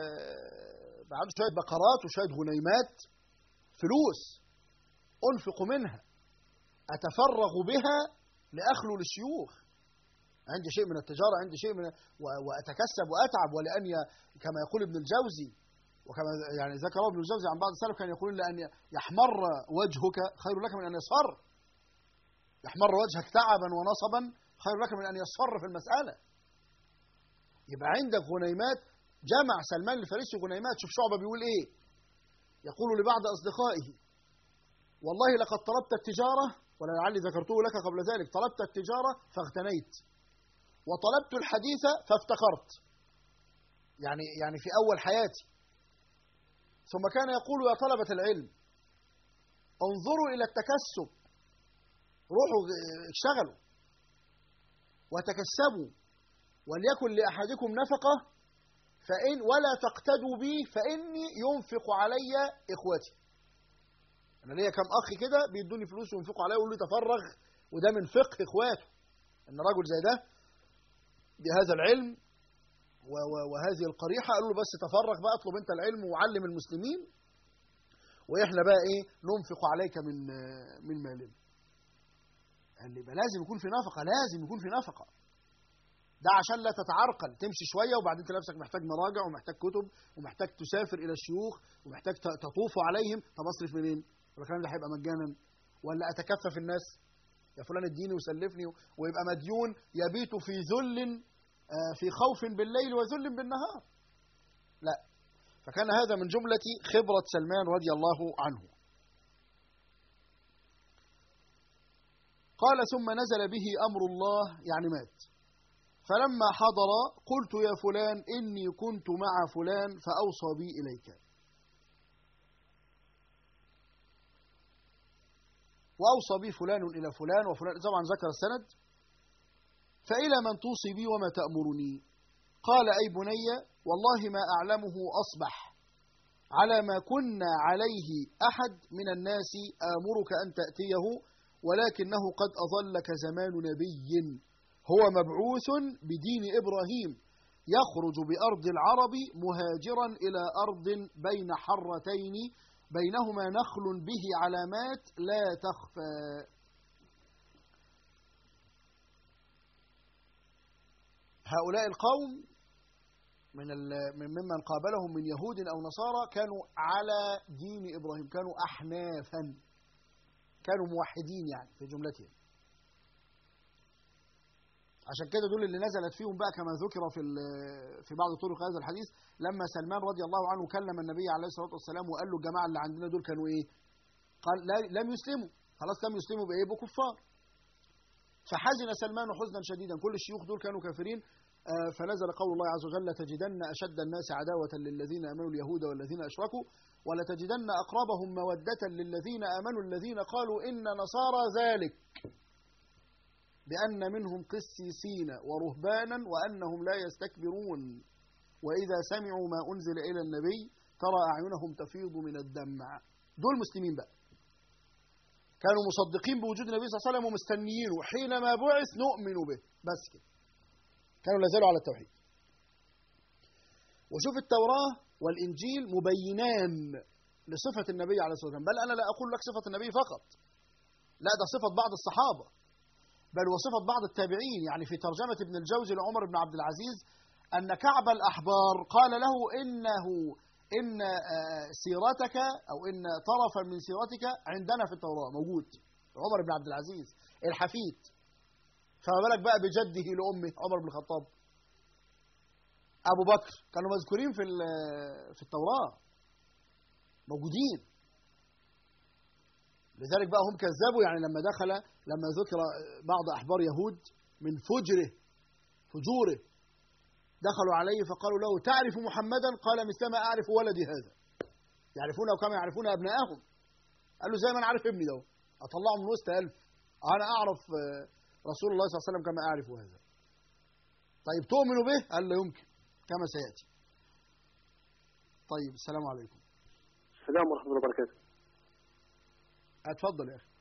بقرات وشوية غنيمات، فلوس أنفق منها، أتفرغ بها لأخلو للشيوخ. عندي شيء من التجارة، عندي شيء من وأتكسب وأتعب، ولأن كما يقول ابن الجوزي، وكما يعني ذكر ابن الجوزي عن بعض السلف كان يقول لأن يحمر وجهك خير لك من أن يصفر. يحمر وجهك تعبا ونصبا خير لك من أن يصفر في المسألة. يبقى عندك غنيمات. جمع سلمان الفارسي غنيمات. شوف شعبة بيقول إيه، يقول لبعض أصدقائه: والله لقد طلبت التجارة، ولعلي ذكرته لك قبل ذلك، طلبت التجارة فاغتنيت، وطلبت الحديث فافتقرت، يعني في أول حياتي. ثم كان يقول: يا طلبة العلم انظروا إلى التكسب، روحوا اشتغلوا وتكسبوا، وليكن لأحدكم نفقة ولا تقتدوا بي فإني ينفق علي إخوتي. أنا ليا كم أخ كده بيدوني فلوس وينفقوا علي ويقولوا لي تفرغ، وده من فقه إخواته، إن رجل زي ده بهذا العلم وهذه القريحة قالوا له: بس تفرغ بقى، اطلب أنت العلم وعلم المسلمين، وإحنا بقى إيه ننفق عليك من مالنا. يعني يبقى لازم يكون في نفقة، لازم يكون في نفقة. ده عشان لا تتعرقل، تمشي شوية وبعدين تلاقي نفسك محتاج مراجع ومحتاج كتب ومحتاج تسافر إلى الشيوخ ومحتاج تطوف عليهم. طب أصرف منين؟ والكلام ده هيبقى مجانا؟ ولا أتكفف الناس، يا فلان اديني وسلفني، ويبقى مديون يبيت في ذل، في خوف بالليل وذل بالنهار؟ لا. فكان هذا من جملة خبرة سلمان رضي الله عنه. قال: ثم نزل به أمر الله، يعني مات. فلما حضر قلت: يا فلان إني كنت مع فلان فأوصى بي إليك. وأوصى بي فلان إلى فلان وفلان، طبعا ذكر السند. فإلى من توصي بي وما تأمرني؟ قال: أي بني والله ما أعلمه أصبح على ما كنا عليه أحد من الناس آمرك أن تأتيه، ولكنه قد أظلك زمان نبي هو مبعوث بدين إبراهيم يخرج بأرض العرب مهاجرا إلى أرض بين حرتين بينهما نخل به علامات لا تخفى. هؤلاء القوم ممن قابلهم من يهود أو نصارى كانوا على دين إبراهيم، كانوا أحنافا، كانوا موحدين يعني في جملتهم. عشان كده دول اللي نزلت فيهم بقى كما ذكر في بعض طرق هذا الحديث، لما سلمان رضي الله عنه كلم النبي عليه الصلاة والسلام وقال له: الجماعة اللي عندنا دول كانوا إيه؟ قال: لم يسلموا، خلاص لم يسلموا بإيه؟ بكفار. فحزن سلمان حزنا شديدا، كل الشيوخ دول كانوا كافرين. فنزل قول الله عز وجل: لتجدن أشد الناس عداوة للذين آمنوا اليهود والذين أشركوا ولتجدن أقربهم مودة للذين آمنوا الذين قالوا إن نصارى ذلك بأن منهم قسيسين ورهبانا وأنهم لا يستكبرون وإذا سمعوا ما أنزل إلى النبي ترى أعينهم تفيض من الدمع. دول مسلمين بقى، كانوا مصدقين بوجود النبي صلى الله عليه وسلم ومستنيينه، حينما بعث نؤمن به، بس كده، كانوا لا زالوا على التوحيد. وشوف التوراة والإنجيل مبينان لصفة النبي عليه الصلاة والسلام، بل أنا لا أقول لك صفة النبي فقط، لا، ده صفة بعض الصحابة، بل وصفة بعض التابعين. يعني في ترجمة ابن الجوزي لعمر بن عبد العزيز أن كعب الأحبار قال له: إن سيرتك أو إن طرفا من سيرتك عندنا في التوراة موجود. عمر بن عبد العزيز الحفيد، فما بالك بقى بجده لأمه عمر بن الخطاب. أبو بكر كانوا مذكورين في التوراة، موجودين. لذلك بقى هم كذبوا، يعني لما ذكر بعض أحبار يهود من فجوره دخلوا عليه فقالوا له تعرف محمدا؟ قال مثلما أعرف ولدي هذا، يعرفونه كما يعرفون أبنائهم. قال له زي ما أنا عارف ابني ده، أطلعه من وسط 1000، أنا أعرف رسول الله صلى الله عليه وسلم كما أعرف هذا. طيب تؤمنوا به؟ قال لا يمكن، كما سيأتي. طيب السلام عليكم. السلام ورحمة الله وبركاته. اتفضل يا أخي.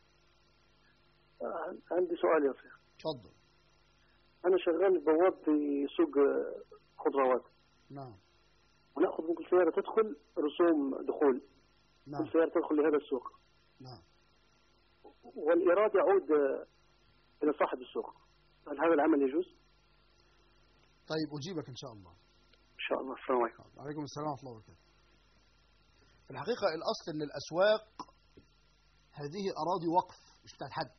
عندي سؤال يا شيخ. اتفضل. أنا شغال بواب في سوق خضروات. نعم. ونأخذ من كل سيارة تدخل رسوم دخول. نعم. كل سيارة تدخل لهذا السوق. نعم. والإيراد يعود إلى صاحب السوق. هل هذا العمل يجوز؟ طيب أجيبك إن شاء الله. إن شاء الله. السلام عليكم. وعليكم السلام ورحمة الله وبركاته. في الحقيقة الأصل إن الأسواق هذه أراضي وقف مش بتاعت حد.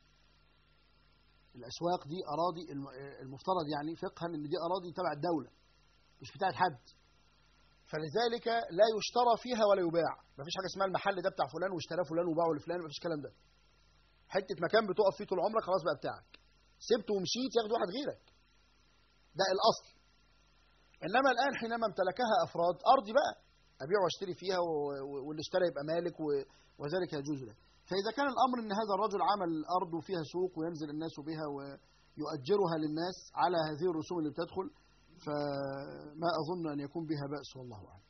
الأسواق دي أراضي المفترض يعني فقها إن دي أراضي تبع الدولة مش بتاعت حد، فلذلك لا يشترى فيها ولا يباع. مفيش حاجة اسمها المحل ده بتاع فلان واشتراه فلان وباعه لفلان، مفيش الكلام ده. حتة مكان بتقف فيه طول عمرك خلاص بقى بتاعك، سبته ومشيت ياخد واحد غيرك، ده الأصل. إنما الآن حينما امتلكها أفراد، أرضي بقى أبيع واشتري فيها واللي اشترى يبقى مالك وذلك يجوز له. فإذا كان الأمر أن هذا الرجل عمل أرض فيها سوق وينزل الناس بها ويؤجرها للناس على هذه الرسوم اللي بتدخل، فما أظن أن يكون بها بأس والله أعلم،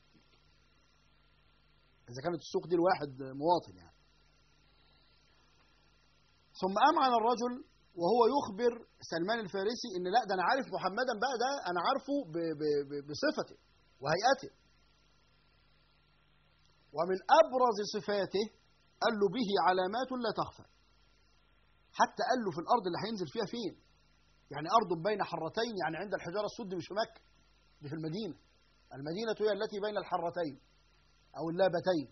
إذا كانت السوق دي الواحد مواطن يعني. ثم أمعن الرجل وهو يخبر سلمان الفارسي إن لا ده أنا عارف محمدا بقى، ده أنا عارفه بصفته وهيئته، ومن أبرز صفاته قال له به علامات لا تخفى. حتى قال له في الأرض اللي هينزل فيها فين، يعني أرض بين حرتين، يعني عند الحجارة السود، مش في مكة، دي في المدينة. المدينة هي التي بين الحرتين أو اللابتين،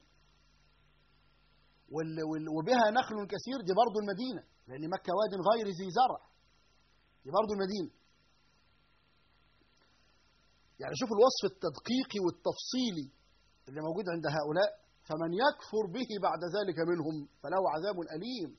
وبها نخل كثير، دي برضو المدينة، لأن مكة واد غير ذي زرع، دي برضو المدينة. يعني شوف الوصف التدقيقي والتفصيلي اللي موجود عند هؤلاء. فمن يكفر به بعد ذلك منهم فله عذاب أليم.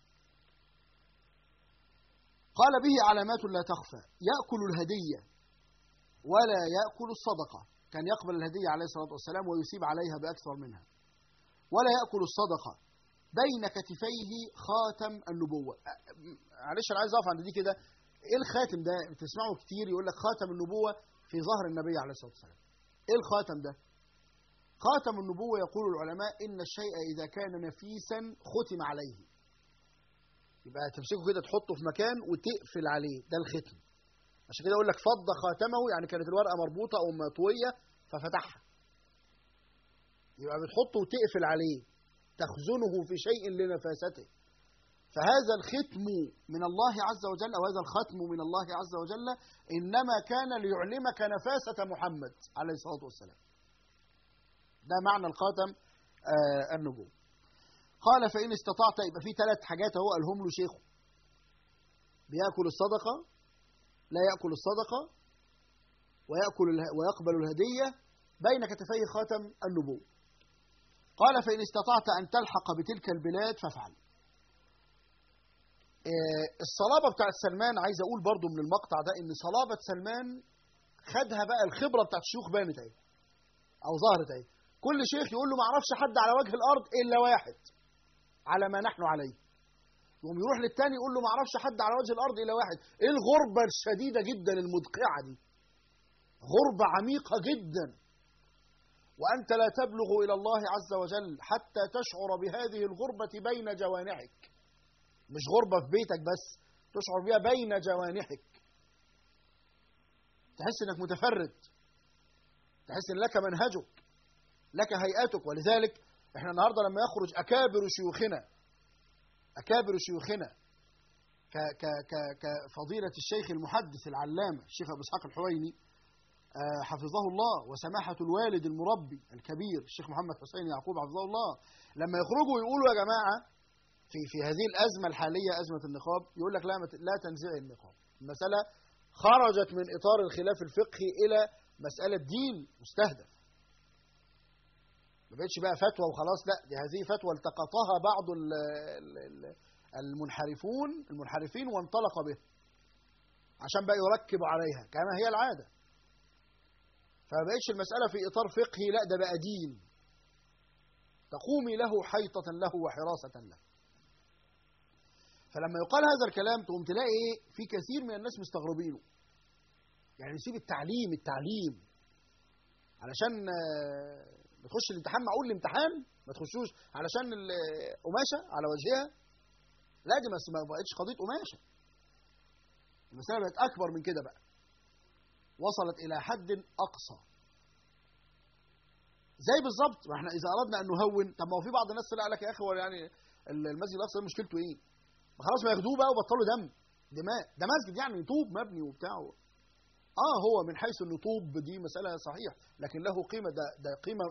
قال به علامات لا تخفى، يأكل الهدية ولا يأكل الصدقة، كان يقبل الهدية عليه الصلاة والسلام ويسيب عليها بأكثر منها، ولا يأكل الصدقة، بين كتفيه خاتم النبوة. معلش أنا عايز أقف عند دي كده. إيه الخاتم ده؟ بتسمعوا كتير يقول لك خاتم النبوة في ظهر النبي عليه الصلاة والسلام. إيه الخاتم ده؟ خاتم النبوة يقول العلماء إن الشيء إذا كان نفيسا ختم عليه، يبقى تمسكه كده تحطه في مكان وتقفل عليه، ده الختم. عشان كده يقول لك فض خاتمه، يعني كانت الورقة مربوطة أو مطوية ففتحها، يبقى بتحطه وتقفل عليه، تخزنه في شيء لنفاسته. فهذا الختم من الله عز وجل، أو هذا الختم من الله عز وجل إنما كان ليعلمك نفاسة محمد عليه الصلاة والسلام. ده معنى الخاتم النبوة. قال فإن استطعت، يبقى في 3 حاجات هو قالهم له شيخه: بيأكل الصدقة، لا يأكل الصدقة، ويقبل الهدية، بين كتفيه خاتم النبوة. قال فإن استطعت أن تلحق بتلك البلاد فافعل. الصلابة بتاعت سلمان، عايز أقول برضو من المقطع ده إن صلابة سلمان خدها بقى الخبرة بتاعت الشيوخ بانت اهي أو ظهرت اهي. كل شيخ يقول له ما اعرفش حد على وجه الأرض إلا واحد على ما نحن عليه، يقوم يروح للتاني يقول له ما اعرفش حد على وجه الأرض إلا واحد. إيه الغربة الشديدة جدا المدقعة دي، غربة عميقة جدا، وأنت لا تبلغ إلى الله عز وجل حتى تشعر بهذه الغربة بين جوانحك، مش غربة في بيتك بس، تشعر بها بين جوانحك، تحس أنك متفرد، تحس أن لك منهجك، لك هيئتك. ولذلك احنا النهاردة لما يخرج أكابر شيوخنا كفضيلة الشيخ المحدث العلامة الشيخ أبو إسحاق الحويني حفظه الله، وسماحة الوالد المربي الكبير الشيخ محمد حسين يعقوب حفظه الله، لما يخرجوا يقولوا يا جماعة في هذه الأزمة الحالية، أزمة النقاب، يقول لك لا تنزعي النقاب، المسألة خرجت من إطار الخلاف الفقهي إلى مسألة دين مستهدف، ما بقتش بقى فتوى وخلاص، لا دي هذه فتوى التقطها بعض المنحرفين وانطلق به عشان بقى يركب عليها كما هي العادة. فما بقتش المسألة في إطار فقهي، لا ده بقى دين تقومي له حيطة له وحراسة له. فلما يقال هذا الكلام تقوم تلاقي ايه في كثير من الناس مستغربينه، يعني نسيب التعليم علشان بتخش الامتحان. معقول الامتحان ما تخشوش علشان القماشه على وجهها؟ لا دي ما بقتش قضيه قماشه، المساله بقت اكبر من كده بقى، وصلت الى حد اقصى. زي بالظبط ما احنا اذا اردنا ان نهون، طب ما هو في بعض الناس طلع لك يا اخي هو يعني المسجد الاقصى مشكلته ايه؟ ما خلاص ما ياخدوه بقى وبطلوا دماء، ده مسجد يعني طوب مبني وبتاع. هو من حيث انه طوب دي مساله صحيح، لكن له قيمه، ده قيمه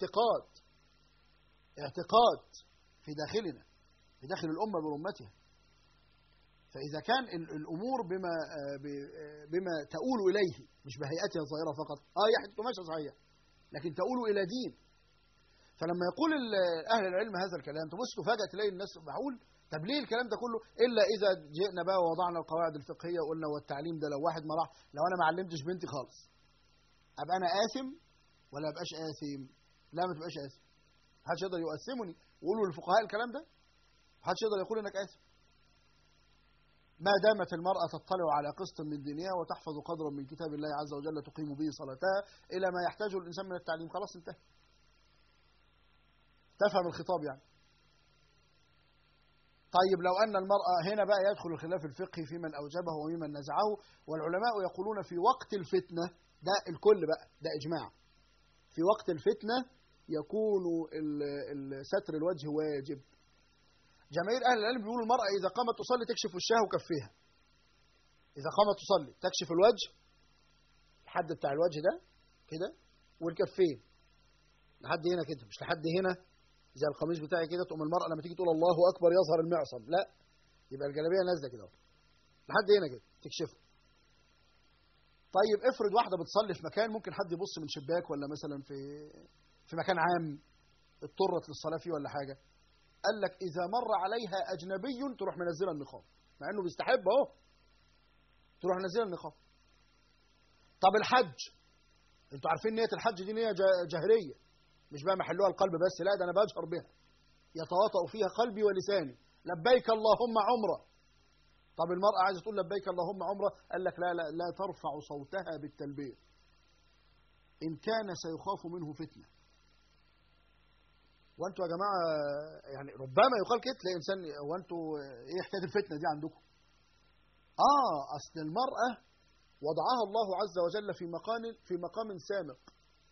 اعتقاد في داخلنا، في داخل الامه برمتها. فاذا كان الامور بما تؤول اليه، مش بهيئتها الظاهره فقط، هي حته قماشه صحيح، لكن تؤول الى دين. فلما يقول اهل العلم هذا الكلام تبص تفاجئ تلاقي الناس معقول، طب ليه الكلام ده كله؟ الا اذا جئنا بقى ووضعنا القواعد الفقهيه وقلنا والتعليم ده لو واحد ما راح، لو انا ما علمتش بنتي خالص ابقى انا آثم ولا ابقاش آثم؟ لا ما تبقاش آثم، محدش يقدر يؤثمني. وقولوا للفقهاء الكلام ده، محدش يقدر يقول انك آثم ما دامت المرأة تطلع على قسط من دينها وتحفظ قدرا من كتاب الله عز وجل تقيم به صلاتها الى ما يحتاجه الانسان من التعليم. خلاص انتهى، تفهم الخطاب يعني. طيب لو أن المرأة، هنا بقى يدخل الخلاف الفقهي في من أوجبه وممن نزعه، والعلماء يقولون في وقت الفتنة، ده الكل بقى ده إجماع، في وقت الفتنة يكون ستر الوجه واجب. جماهير أهل العلم بيقولوا المرأة إذا قامت تصلي تكشف وشها وكفيها، إذا قامت تصلي تكشف الوجه، الحد بتاع الوجه ده كده، والكفين لحد هنا كده، مش لحد هنا زي القميص بتاعي كده، تقوم المرأة لما تيجي تقول الله أكبر يظهر المعصم، لا يبقى الجلابية نازلة كده لحد هنا كده تكشفه. طيب افرض واحدة بتصلي في مكان ممكن حد يبص من شباك ولا مثلا في مكان عام اضطرت للصلاة فيه ولا حاجة، قال لك إذا مر عليها أجنبي تروح منزلة النقاب، مع إنه بيستحب أهو، تروح منزلة النقاب. طب الحج، انتوا عارفين نية الحج دي نية جهرية، مش بقى محلوها القلب بس، لا ده أنا بجهر بها، يتواطأ فيها قلبي ولساني، لبيك اللهم عمرة. طب المرأة عايزة تقول لبيك اللهم عمرة، قال لك لا ترفع صوتها بالتلبية إن كان سيخاف منه فتنة. وانتوا يا جماعة يعني ربما يقال كده تلاقي إنسان، وانتوا إيه حكاية الفتنة دي عندكم؟ أصل المرأة وضعها الله عز وجل في مقام سامق،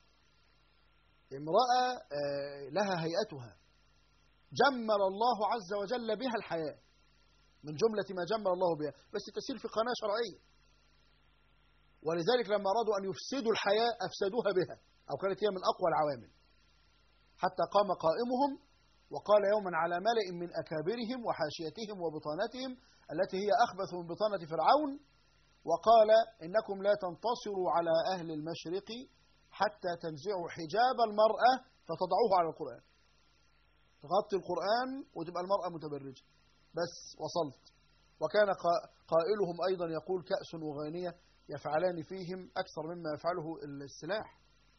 امرأة لها هيئتها جمل الله عز وجل بها الحياة، من جملة ما جمل الله بها، بس تسير في قناة شرعية. ولذلك لما أرادوا أن يفسدوا الحياة أفسدوها بها، أو كانت هي من أقوى العوامل، حتى قام قائمهم وقال يوما على ملأ من أكابرهم وحاشيتهم وبطانتهم التي هي أخبث من بطانة فرعون، وقال إنكم لا تنتصروا على أهل المشرق حتى تنزعوا حجاب المرأة فتضعوه على القرآن، تغطي القرآن وتبقى المرأة متبرجة، بس وصلت. وكان قائلهم أيضا يقول كأس وغانية يفعلان فيهم أكثر مما يفعله السلاح.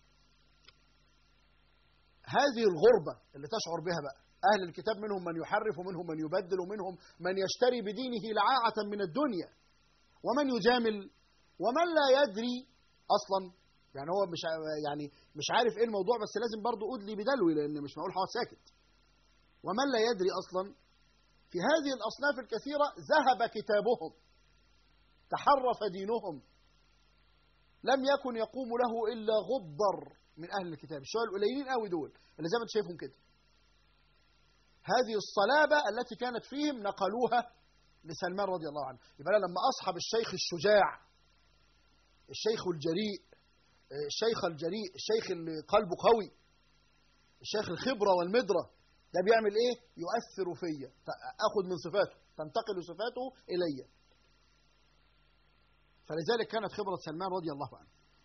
هذه الغربة اللي تشعر بها بقى أهل الكتاب، منهم من يحرف ومنهم من يبدل ومنهم من يشتري بدينه لعاعة من الدنيا، ومن يجامل، ومن لا يدري أصلا، يعني هو مش عارف إيه الموضوع، بس لازم برضو أدلي بدلوي لأن مش معقول حوار ساكت. ومن لا يدري أصلا، في هذه الأصناف الكثيرة ذهب كتابهم، تحرف دينهم، لم يكن يقوم له إلا غبر من أهل الكتاب، الشوية القليلين قوي دول اللي زي ما انت شايفهم كده. هذه الصلابة التي كانت فيهم نقلوها لسلمان رضي الله عنه. يبقى لما أصحب الشيخ الشجاع، الشيخ الجريء، الشيخ اللي قلبه قوي، الشيخ الخبرة والمدرة، ده بيعمل ايه؟ يؤثر فيا، اخذ من صفاته، تنتقل صفاته الي. فلذلك كانت خبرة سلمان رضي الله عنه.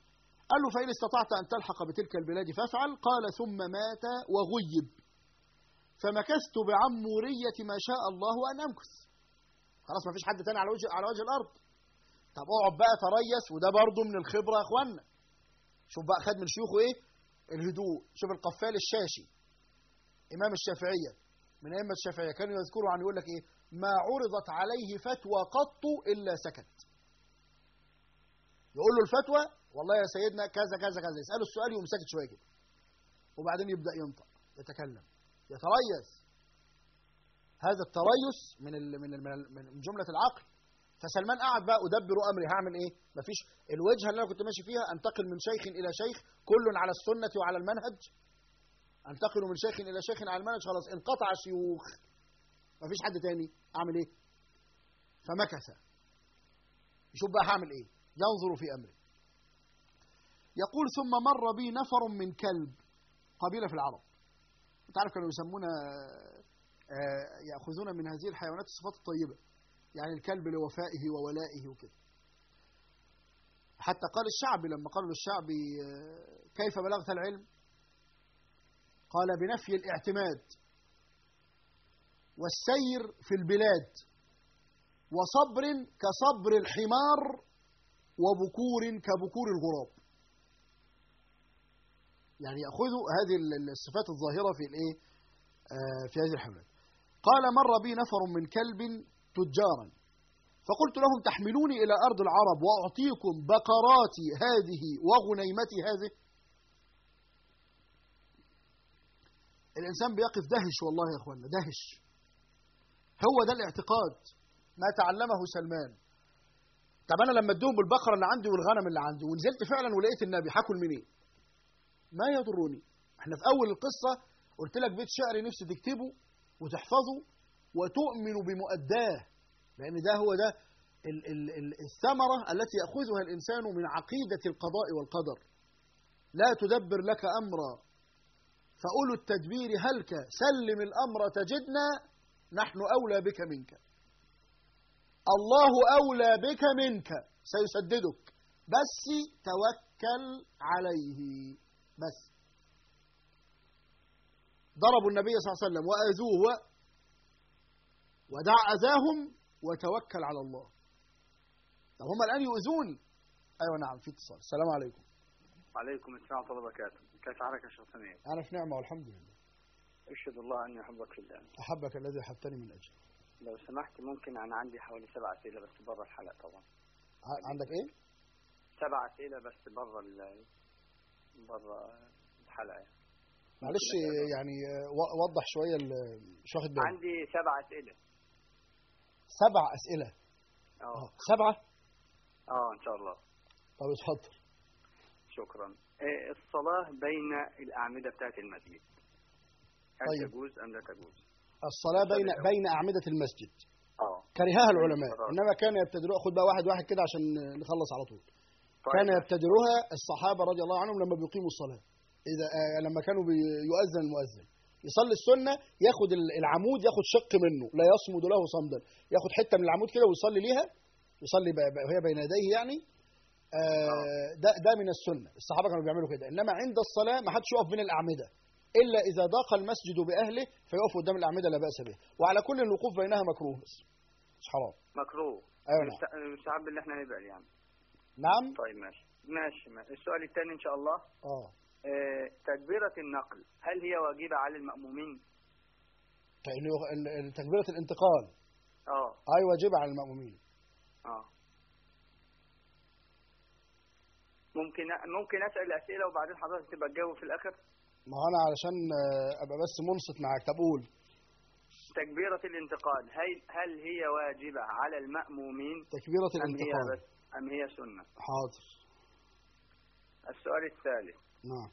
قال له فإن استطعت أن تلحق بتلك البلاد فافعل. قال ثم مات وغيب، فمكثت بعمورية ما شاء الله أن أمكث. خلاص ما فيش حد تاني على وجه الأرض. طب اقعد بقى تريث، وده برضه من الخبرة يا اخوانا. شوف بقى خد من شيوخه ايه؟ الهدوء. شوف القفال الشاشي إمام الشافعية من أئمة الشافعية كانوا يذكروا عنه يقول لك ايه؟ ما عرضت عليه فتوى قط إلا سكت. يقول له الفتوى والله يا سيدنا كذا كذا كذا، يسأله السؤال يقوم ساكت شوية كده، وبعدين يبدأ ينطق يتكلم يتريث. هذا التريث من جملة العقل. فسلمان قعد بقى أدبر أمري، هعمل إيه؟ مفيش الوجهة اللي أنا كنت ماشي فيها أنتقل من شيخ إلى شيخ كل على السنة وعلى المنهج، أنتقل من شيخ إلى شيخ على المنهج، خلاص انقطع شيوخ مفيش حد تاني، أعمل إيه؟ فمكث يشوف بقى هعمل إيه؟ ينظر في أمري. يقول ثم مر بي نفر من كلب، قبيلة في العرب، أنت عارف كانوا يسمون يأخذون من هذه الحيوانات الصفات الطيبة، يعني الكلب لوفائه وولائه وكده. حتى قال الشعبي لما قالوا للشعبي كيف بلغت العلم؟ قال بنفي الاعتماد والسير في البلاد وصبر كصبر الحمار وبكور كبكور الغراب. يعني يأخذوا هذه الصفات الظاهرة في الايه في هذه الحيوانات. قال مر بي نفر من كلب تجارا فقلت لهم تحملوني إلى أرض العرب وأعطيكم بقراتي هذه وغنيمتي هذه. الإنسان بيقف دهش والله يا أخوانا، دهش. هو ده الاعتقاد ما تعلمه سلمان. طب أنا لما ادوهم البقرة اللي عندي والغنم اللي عندي ونزلت فعلا ولقيت النبي، هاكل منين؟ ما يضرني. احنا في أول القصة قلت لك بيت شعري نفسي تكتبه وتحفظه وتؤمن بمؤداه، لأن ده هو ده الثمرة التي يأخذها الإنسان من عقيدة القضاء والقدر. لا تدبر لك أمرا فأولو التدبير هلك سلم الأمر تجدنا نحن أولى بك منك. الله أولى بك منك سيسددك، بس توكل عليه. بس ضربوا النبي صلى الله عليه وسلم وآذوه ودع أذاهم وتوكل على الله. طب هم الآن يؤذوني. أيوة نعم في اتصال. السلام عليكم. وعليكم السلام ورحمة الله وبركاته. كيف حالك يا شيخ سمير؟ أنا في نعمة والحمد لله. أشهد الله أني أحبك في الله. أحبك الذي أحبتني من أجل. لو سمحت ممكن أنا عندي حوالي 7 أسئلة بس برا الحلقة طبعا. عندك إيه؟ 7 أسئلة بس برا الحلقة. معلش يعني وضح شوية مش واخد بالي. عندي 7 أسئلة. 7 أسئلة. 7؟ إن شاء الله. طب اتفضل. شكرا. الصلاة بين الأعمدة بتاعت المسجد هل طيب. تجوز أم لا تجوز؟ الصلاة بين أعمدة المسجد كرهها العلماء، إنما كان يبتدروها. خد بقى واحد واحد كده عشان نخلص على طول. طيب. كان يبتدروها الصحابة رضي الله عنهم لما بيقيموا الصلاة، إذا لما كانوا يؤذن المؤذن يصلي السنة ياخد العمود، ياخد شق منه لا يصمد له صمدا، ياخد حتة من العمود كده ويصلي ليها، يصلي وهي بين يديه يعني. ده من السنة، الصحابة كانوا بيعملوا كده. إنما عند الصلاة ما حدش يقف بين الأعمدة إلا إذا ضاق المسجد بأهله فيقف قدام الأعمدة لا بأس به، وعلى كل الوقوف بينها مكروه بس مش حرام. مكروه. أيوة نعم. مستحب اللي احنا نبعد يعني. نعم. طيب ماشي. السؤال الثاني إن شاء الله. تكبيرة النقل هل هي واجبة على المأمومين؟ تكبيرة الانتقال أي واجبة على المأمومين. ممكن أسأل أسئلة وبعدين حضرتك تبقى تجاوب في الآخر؟ ما أنا علشان أبقى بس منصت معاك. طب قول. تكبيرة الانتقال هل هي واجبة على المأمومين؟ تكبيرة الانتقال أم هي سنة؟ حاضر. السؤال الثالث. نعم.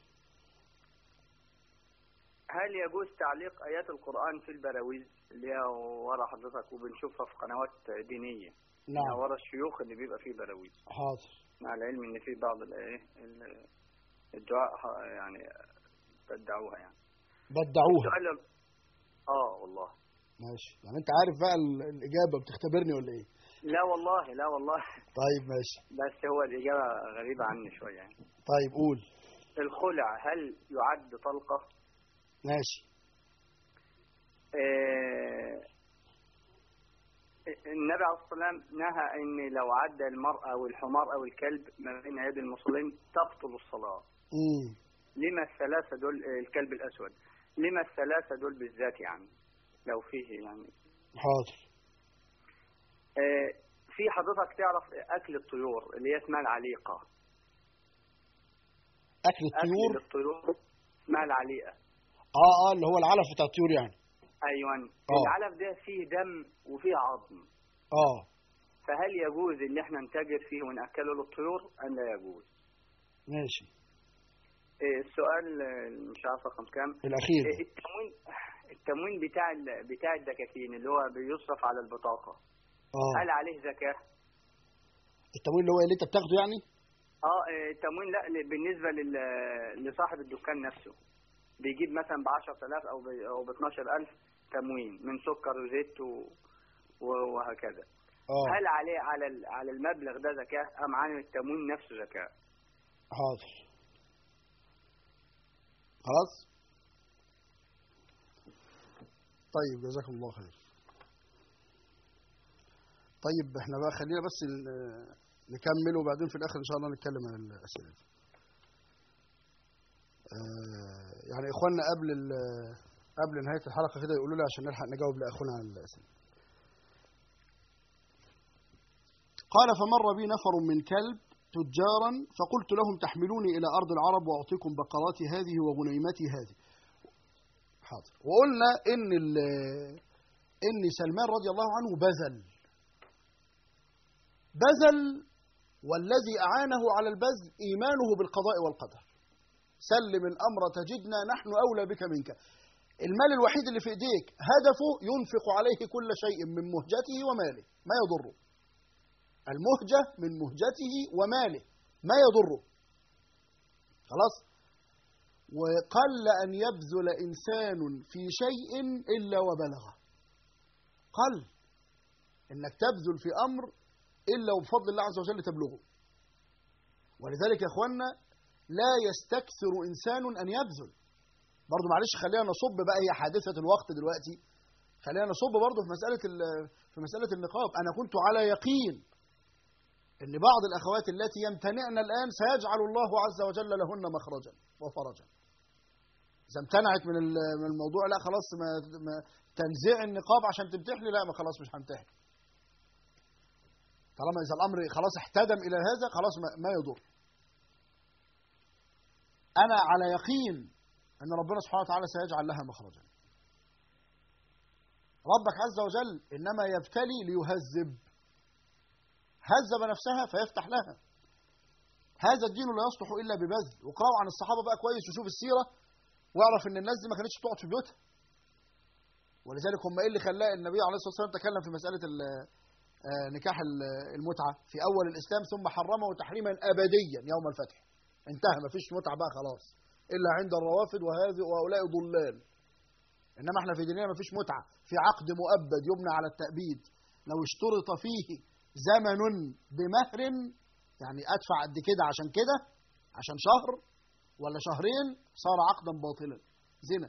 هل يجوز تعليق آيات القرآن في البراويز اللي هي ورا حضرتك وبنشوفها في قنوات دينية؟ نعم. ورا الشيوخ اللي بيبقى فيه براويز. حاضر. مع العلم ان في بعض الدعاء يعني بدعوها يعني. بدعوها. والله. ماشي. يعني انت عارف بقى الإجابة بتختبرني ولا ايه؟ لا والله لا والله. طيب ماشي. بس هو الإجابة غريبة عني شوية يعني. طيب قول. الخلع هل يعد طلقة؟ ماشي. النبي عليه الصلاة والسلام نهى ان لو عدى المرأة او الحمار او الكلب ما بين يد المصلين تبطل الصلاة. لما الثلاثة دول الكلب الاسود؟ لما الثلاثة دول بالذات يعني لو فيه يعني؟ حاضر. في حضرتك تعرف اكل الطيور اللي هي اسمها العليقة؟ اكل الطيور؟ اكل الطيور اسمها العليقة. اللي هو العلف بتاع الطيور يعني. ايوه. العلف ده فيه دم وفيه عظم. فهل يجوز ان احنا نتاجر فيه ونأكله للطيور ام لا يجوز؟ ماشي. السؤال مش عارف رقم كام الاخير. التموين بتاع الدكاكين اللي هو بيصرف على البطاقة. هل عليه زكاة؟ التموين اللي هو اللي انت بتاخده يعني؟ التموين لا، بالنسبة لصاحب الدكان نفسه بيجيب مثلا ب10,000 او ب12,000 تموين من سكر وزيت وهكذا. هل عليه على المبلغ ده زكاة ام عن التموين نفسه زكاة؟ حاضر. خلاص. طيب جزاكم الله خير. طيب احنا بقى خلينا بس نكمل وبعدين في الاخر ان شاء الله نتكلم عن الاسئله دي. يعني اخواننا قبل نهايه الحلقه كده يقولوا لي عشان نلحق نجاوب لاخونا عن الاسئله. قال فمر بي نفر من كلب تجارا فقلت لهم تحملوني الى ارض العرب واعطيكم بقراتي هذه وغنيمتي هذه. حاضر. وقلنا ان سلمان رضي الله عنه بذل والذي اعانه على البذل ايمانه بالقضاء والقدر. سلم الأمر تجدنا نحن أولى بك منك. المال الوحيد اللي في إيديك هدفه ينفق عليه كل شيء من مهجته وماله ما يضره. المهجة من مهجته وماله ما يضره. خلاص. وقل أن يبذل إنسان في شيء إلا وبلغه. قل إنك تبذل في أمر إلا وبفضل الله عز وجل تبلغه. ولذلك يا أخوانا لا يستكثر إنسان أن يبذل. برضو معلش خلينا نصب بقى، هي حادثة الوقت دلوقتي، خلينا نصب برضو في مسألة النقاب. أنا كنت على يقين أن بعض الأخوات التي يمتنعن الآن سيجعل الله عز وجل لهن مخرجا وفرجا. إذا امتنعت من الموضوع، لا خلاص ما تنزع النقاب عشان تمتحني، لا ما خلاص مش همتحن. طالما إذا الأمر خلاص احتدم إلى هذا خلاص ما يضر. أنا على يقين أن ربنا سبحانه وتعالى سيجعل لها مخرجا. ربك عز وجل إنما يبتلي ليهذب. هذب نفسها فيفتح لها. هذا الدين لا يصلح إلا ببذل. وقرأوا عن الصحابة بقى كويس وشوف السيرة واعرف إن الناس دي ما كانتش بتقعد في بيوتها. ولذلك هم إيه اللي خلاه النبي عليه الصلاة والسلام تكلم في مسألة نكاح المتعة في أول الإسلام ثم حرمه تحريما أبديا يوم الفتح. انتهى، ما فيش متعة بقى خلاص إلا عند الروافد وهؤلاء ضلال. إنما احنا في ديننا ما فيش متعة، في عقد مؤبد يبنى على التأبيد. لو اشترط فيه زمن بمهر، يعني أدفع قد كده عشان كده، عشان شهر ولا شهرين، صار عقدا باطلا زنا.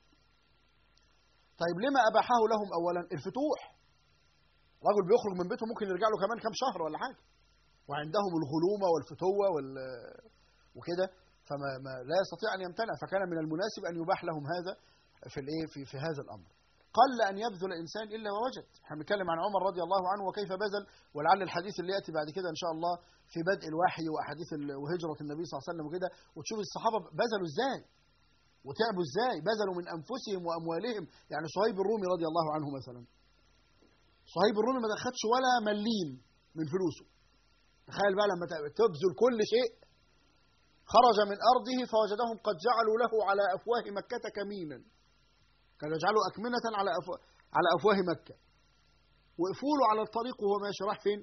طيب لما أباحه لهم أولا؟ الفتوح. رجل بيخرج من بيته ممكن يرجع له كمان كام شهر ولا حاجة، وعندهم الغلومة والفتوة وكده، فما لا يستطيع أن يمتنع. فكان من المناسب أن يباح لهم هذا في هذا الأمر. قل أن يبذل إنسان إلا ووجد. احنا بنتكلم عن عمر رضي الله عنه وكيف بذل، ولعل الحديث اللي يأتي بعد كده إن شاء الله في بدء الوحي وأحاديث وهجرة النبي صلى الله عليه وسلم وكده، وتشوف الصحابة بذلوا إزاي وتعبوا إزاي، بذلوا من أنفسهم وأموالهم. يعني صهيب الرومي رضي الله عنه مثلا، صهيب الرومي ما أخدش ولا مليم من فلوسه. تخيل بقى لما تبذل كل شيء. خرج من أرضه فوجدهم قد جعلوا له على أفواه مكة كمينا، كانوا يجعلوا أكمنة على أفواه مكة، وقفوا له على الطريق وهو ماشي. راح فين؟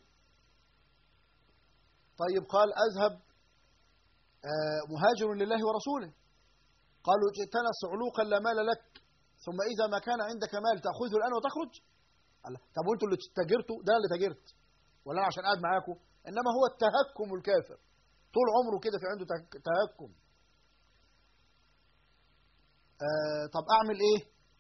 طيب قال أذهب مهاجر لله ورسوله. قالوا جئتنا صعلوقا لا مال لك، ثم إذا ما كان عندك مال تأخذه الآن وتخرج. قال طب وانتوا اللي تاجرتوا؟ ده اللي تاجرت. ولا أنا عشان قاعد معاكم، إنما هو التهكم الكافر، طول عمره كده في عنده تهكم. طب أعمل إيه؟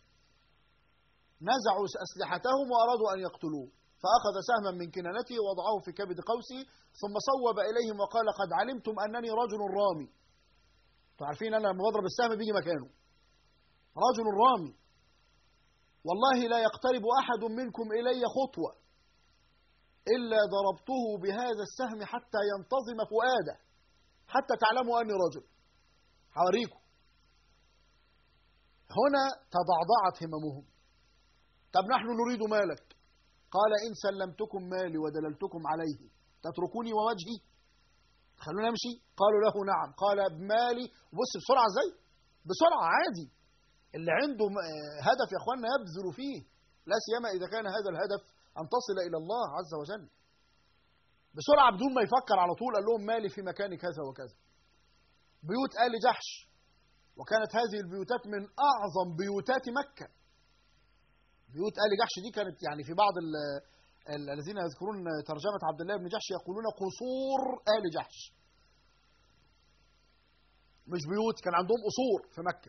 نزعوا أسلحتهم وأرادوا أن يقتلوه، فأخذ سهما من كنانته ووضعه في كبد قوسه، ثم صوب إليهم وقال: قد علمتم أنني رجل رامي. تعرفين أنا لما بضرب السهم بيجي مكانه، رجل رامي، والله لا يقترب أحد منكم إلي خطوة إلا ضربته بهذا السهم حتى ينتظم فؤاده، حتى تعلموا أني رجل. حوريكم. هنا تضعضعت هممهم. طب نحن نريد مالك. قال: إن سلمتكم مالي ودللتكم عليه تتركوني ووجهي؟ خلونا نمشي. قالوا له: نعم. قال: بمالي. بص بسرعة ازاي، بسرعة عادي. اللي عنده هدف يا اخوانا يبذل فيه، لا سيما إذا كان هذا الهدف أن تصل إلى الله عز وجل. بسرعة بدون ما يفكر على طول قال لهم: مالي في مكان كذا وكذا. بيوت آل جحش، وكانت هذه البيوتات من أعظم بيوتات مكة. بيوت آل جحش دي كانت يعني في بعض الذين يذكرون ترجمة عبد الله بن جحش يقولون قصور آل جحش، مش بيوت، كان عندهم قصور في مكة،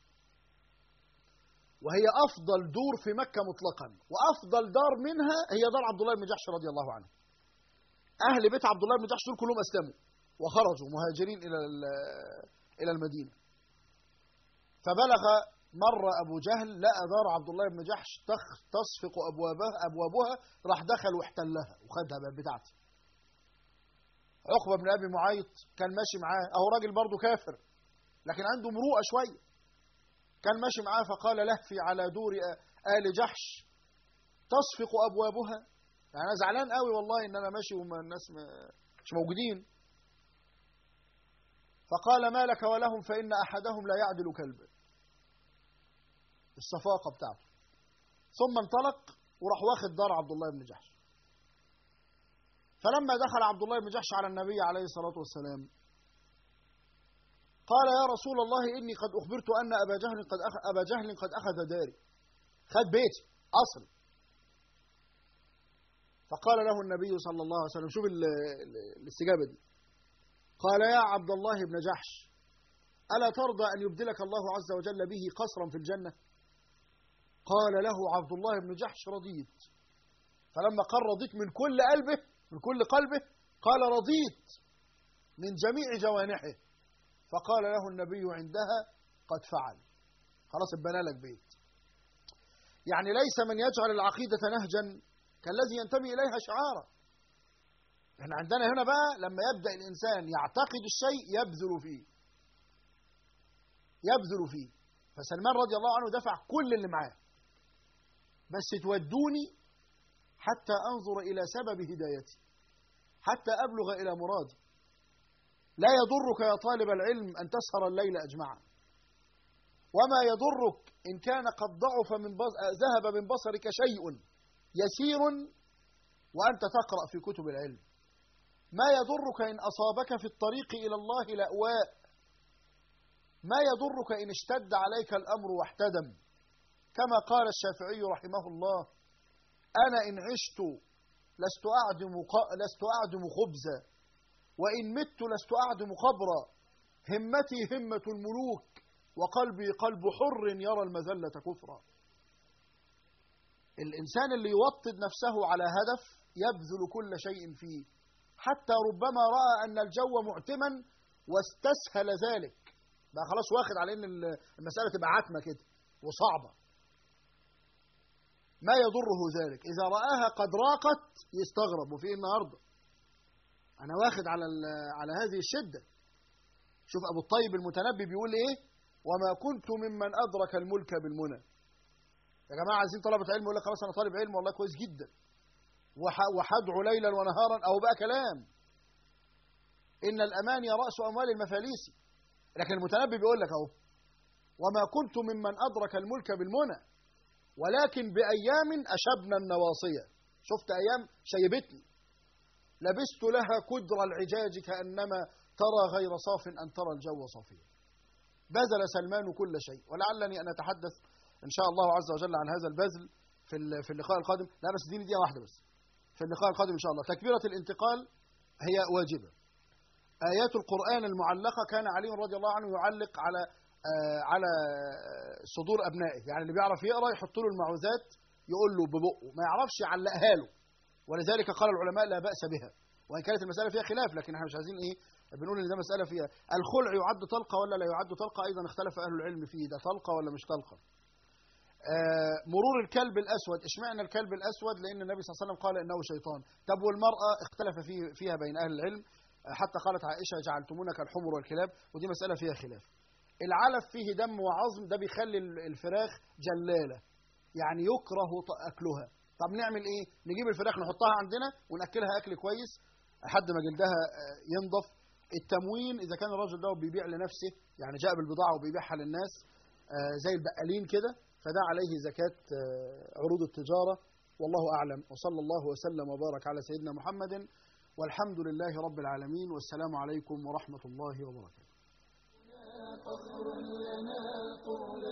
وهي أفضل دور في مكة مطلقا، وأفضل دار منها هي دار عبد الله بن جحش رضي الله عنه. أهل بيت عبد الله بن جحش دول كلهم أسلموا وخرجوا مهاجرين إلى المدينة. فبلغ مر أبو جهل لقى دار عبد الله بن جحش تصفق أبوابها، راح دخل واحتلها وخدها بقى بتاعتي. عقبة بن أبي معيط كان ماشي معاه، أهو راجل برضه كافر لكن عنده مروءة شوية، كان ماشي معاه فقال: لهفي على دور آل جحش تصفق أبوابها. يعني أنا زعلان قوي والله إن أنا ماشي وما الناس مش موجودين. فقال: ما لك ولهم فإن أحدهم لا يعدل كلبا. الصفاقة بتاعته. ثم انطلق وراح واخد دار عبد الله بن جحش. فلما دخل عبد الله بن جحش على النبي عليه الصلاة والسلام قال: يا رسول الله إني قد أخبرت أن أبا جهل قد أخذ داري، خد بيتي أصل. فقال له النبي صلى الله عليه وسلم، شوف الاستجابة دي، قال: يا عبد الله بن جحش ألا ترضى أن يبدلك الله عز وجل به قصرا في الجنة؟ قال له عبد الله بن جحش: رضيت. فلما قال رضيت من كل قلبه قال: رضيت من جميع جوانحه. فقال له النبي عندها: قد فعل، خلاص اتبنى لك بيت. يعني ليس من يجعل العقيدة نهجا كالذي ينتمي إليها شعارا. احنا عندنا هنا بقى لما يبدأ الإنسان يعتقد الشيء يبذل فيه. فسلمان رضي الله عنه دفع كل اللي معاه، بس تودوني حتى أنظر إلى سبب هدايتي، حتى أبلغ إلى مرادي. لا يضرك يا طالب العلم أن تسهر الليل أجمعا، وما يضرك إن كان قد ذهب من بصرك شيء يسير وأنت تقرأ في كتب العلم. ما يضرك إن أصابك في الطريق إلى الله لأواء، ما يضرك إن اشتد عليك الأمر واحتدم. كما قال الشافعي رحمه الله: أنا إن عشت لست أعدم خبزا، وإن مت لست أعدم قبرا، همتي همة الملوك وقلبي قلب حر يرى المذلة كفرا. الإنسان اللي يوطد نفسه على هدف يبذل كل شيء فيه، حتى ربما رأى أن الجو معتما واستسهل ذلك، بقى خلاص واخد على أن المسألة تبقى عتمة كده وصعبة. ما يضره ذلك، إذا رآها قد راقت يستغرب. وفي النهاردة أنا واخد على هذه الشدة. شوف أبو الطيب المتنبي بيقول إيه: وما كنت ممن أدرك الملك بالمنى. يا جماعة عايزين طلبة علم، يقول لك خلاص أنا طالب علم والله كويس جدا وحدعو ليلا ونهارا، أو بقى كلام إن الأماني رأس أموال المفاليس. لكن المتنبي بيقول لك أهو: وما كنت ممن أدرك الملك بالمنى ولكن بأيام أشبنا النواصية. شفت أيام شيبتني، لبست لها كدر العجاج كأنما ترى غير صاف أن ترى الجو صافيا. بذل سلمان كل شيء. ولعلني أن أتحدث إن شاء الله عز وجل عن هذا البذل في اللقاء القادم. لا بس اديني دقيقة واحدة بس. في اللقاء القادم إن شاء الله. تكبيرة الانتقال هي واجبة. آيات القرآن المعلقة كان علي رضي الله عنه يعلق على صدور أبنائه، يعني اللي بيعرف يقرأ يحط له المعوذات يقول له ببقه، ما يعرفش يعلقها له. ولذلك قال العلماء لا بأس بها، وإن كانت المسألة فيها خلاف، لكن احنا مش عايزين إيه، بنقول إن ده مسألة فيها. الخلع يعد طلقة ولا لا يعد طلقة؟ أيضا اختلف أهل العلم فيه، ده طلقة ولا مش طلقة. مرور الكلب الأسود، اشمعنى الكلب الأسود؟ لأن النبي صلى الله عليه وسلم قال إنه شيطان. طب والمرأة اختلف فيها بين أهل العلم، حتى قالت عائشة جعلتمونا كالحمر والكلاب، ودي مسألة فيها خلاف. العلف فيه دم وعظم، ده بيخلي الفراخ جلالة، يعني يكره أكلها. طب نعمل إيه؟ نجيب الفراخ نحطها عندنا ونأكلها أكل كويس لحد ما جلدها ينضف. التموين إذا كان الرجل ده بيبيع لنفسه، يعني جاء بالبضاعة وبيبيعها للناس زي البقالين كده، فده عليه زكاة عروض التجارة. والله أعلم، وصلى الله وسلم وبارك على سيدنا محمد، والحمد لله رب العالمين، والسلام عليكم ورحمة الله وبركاته.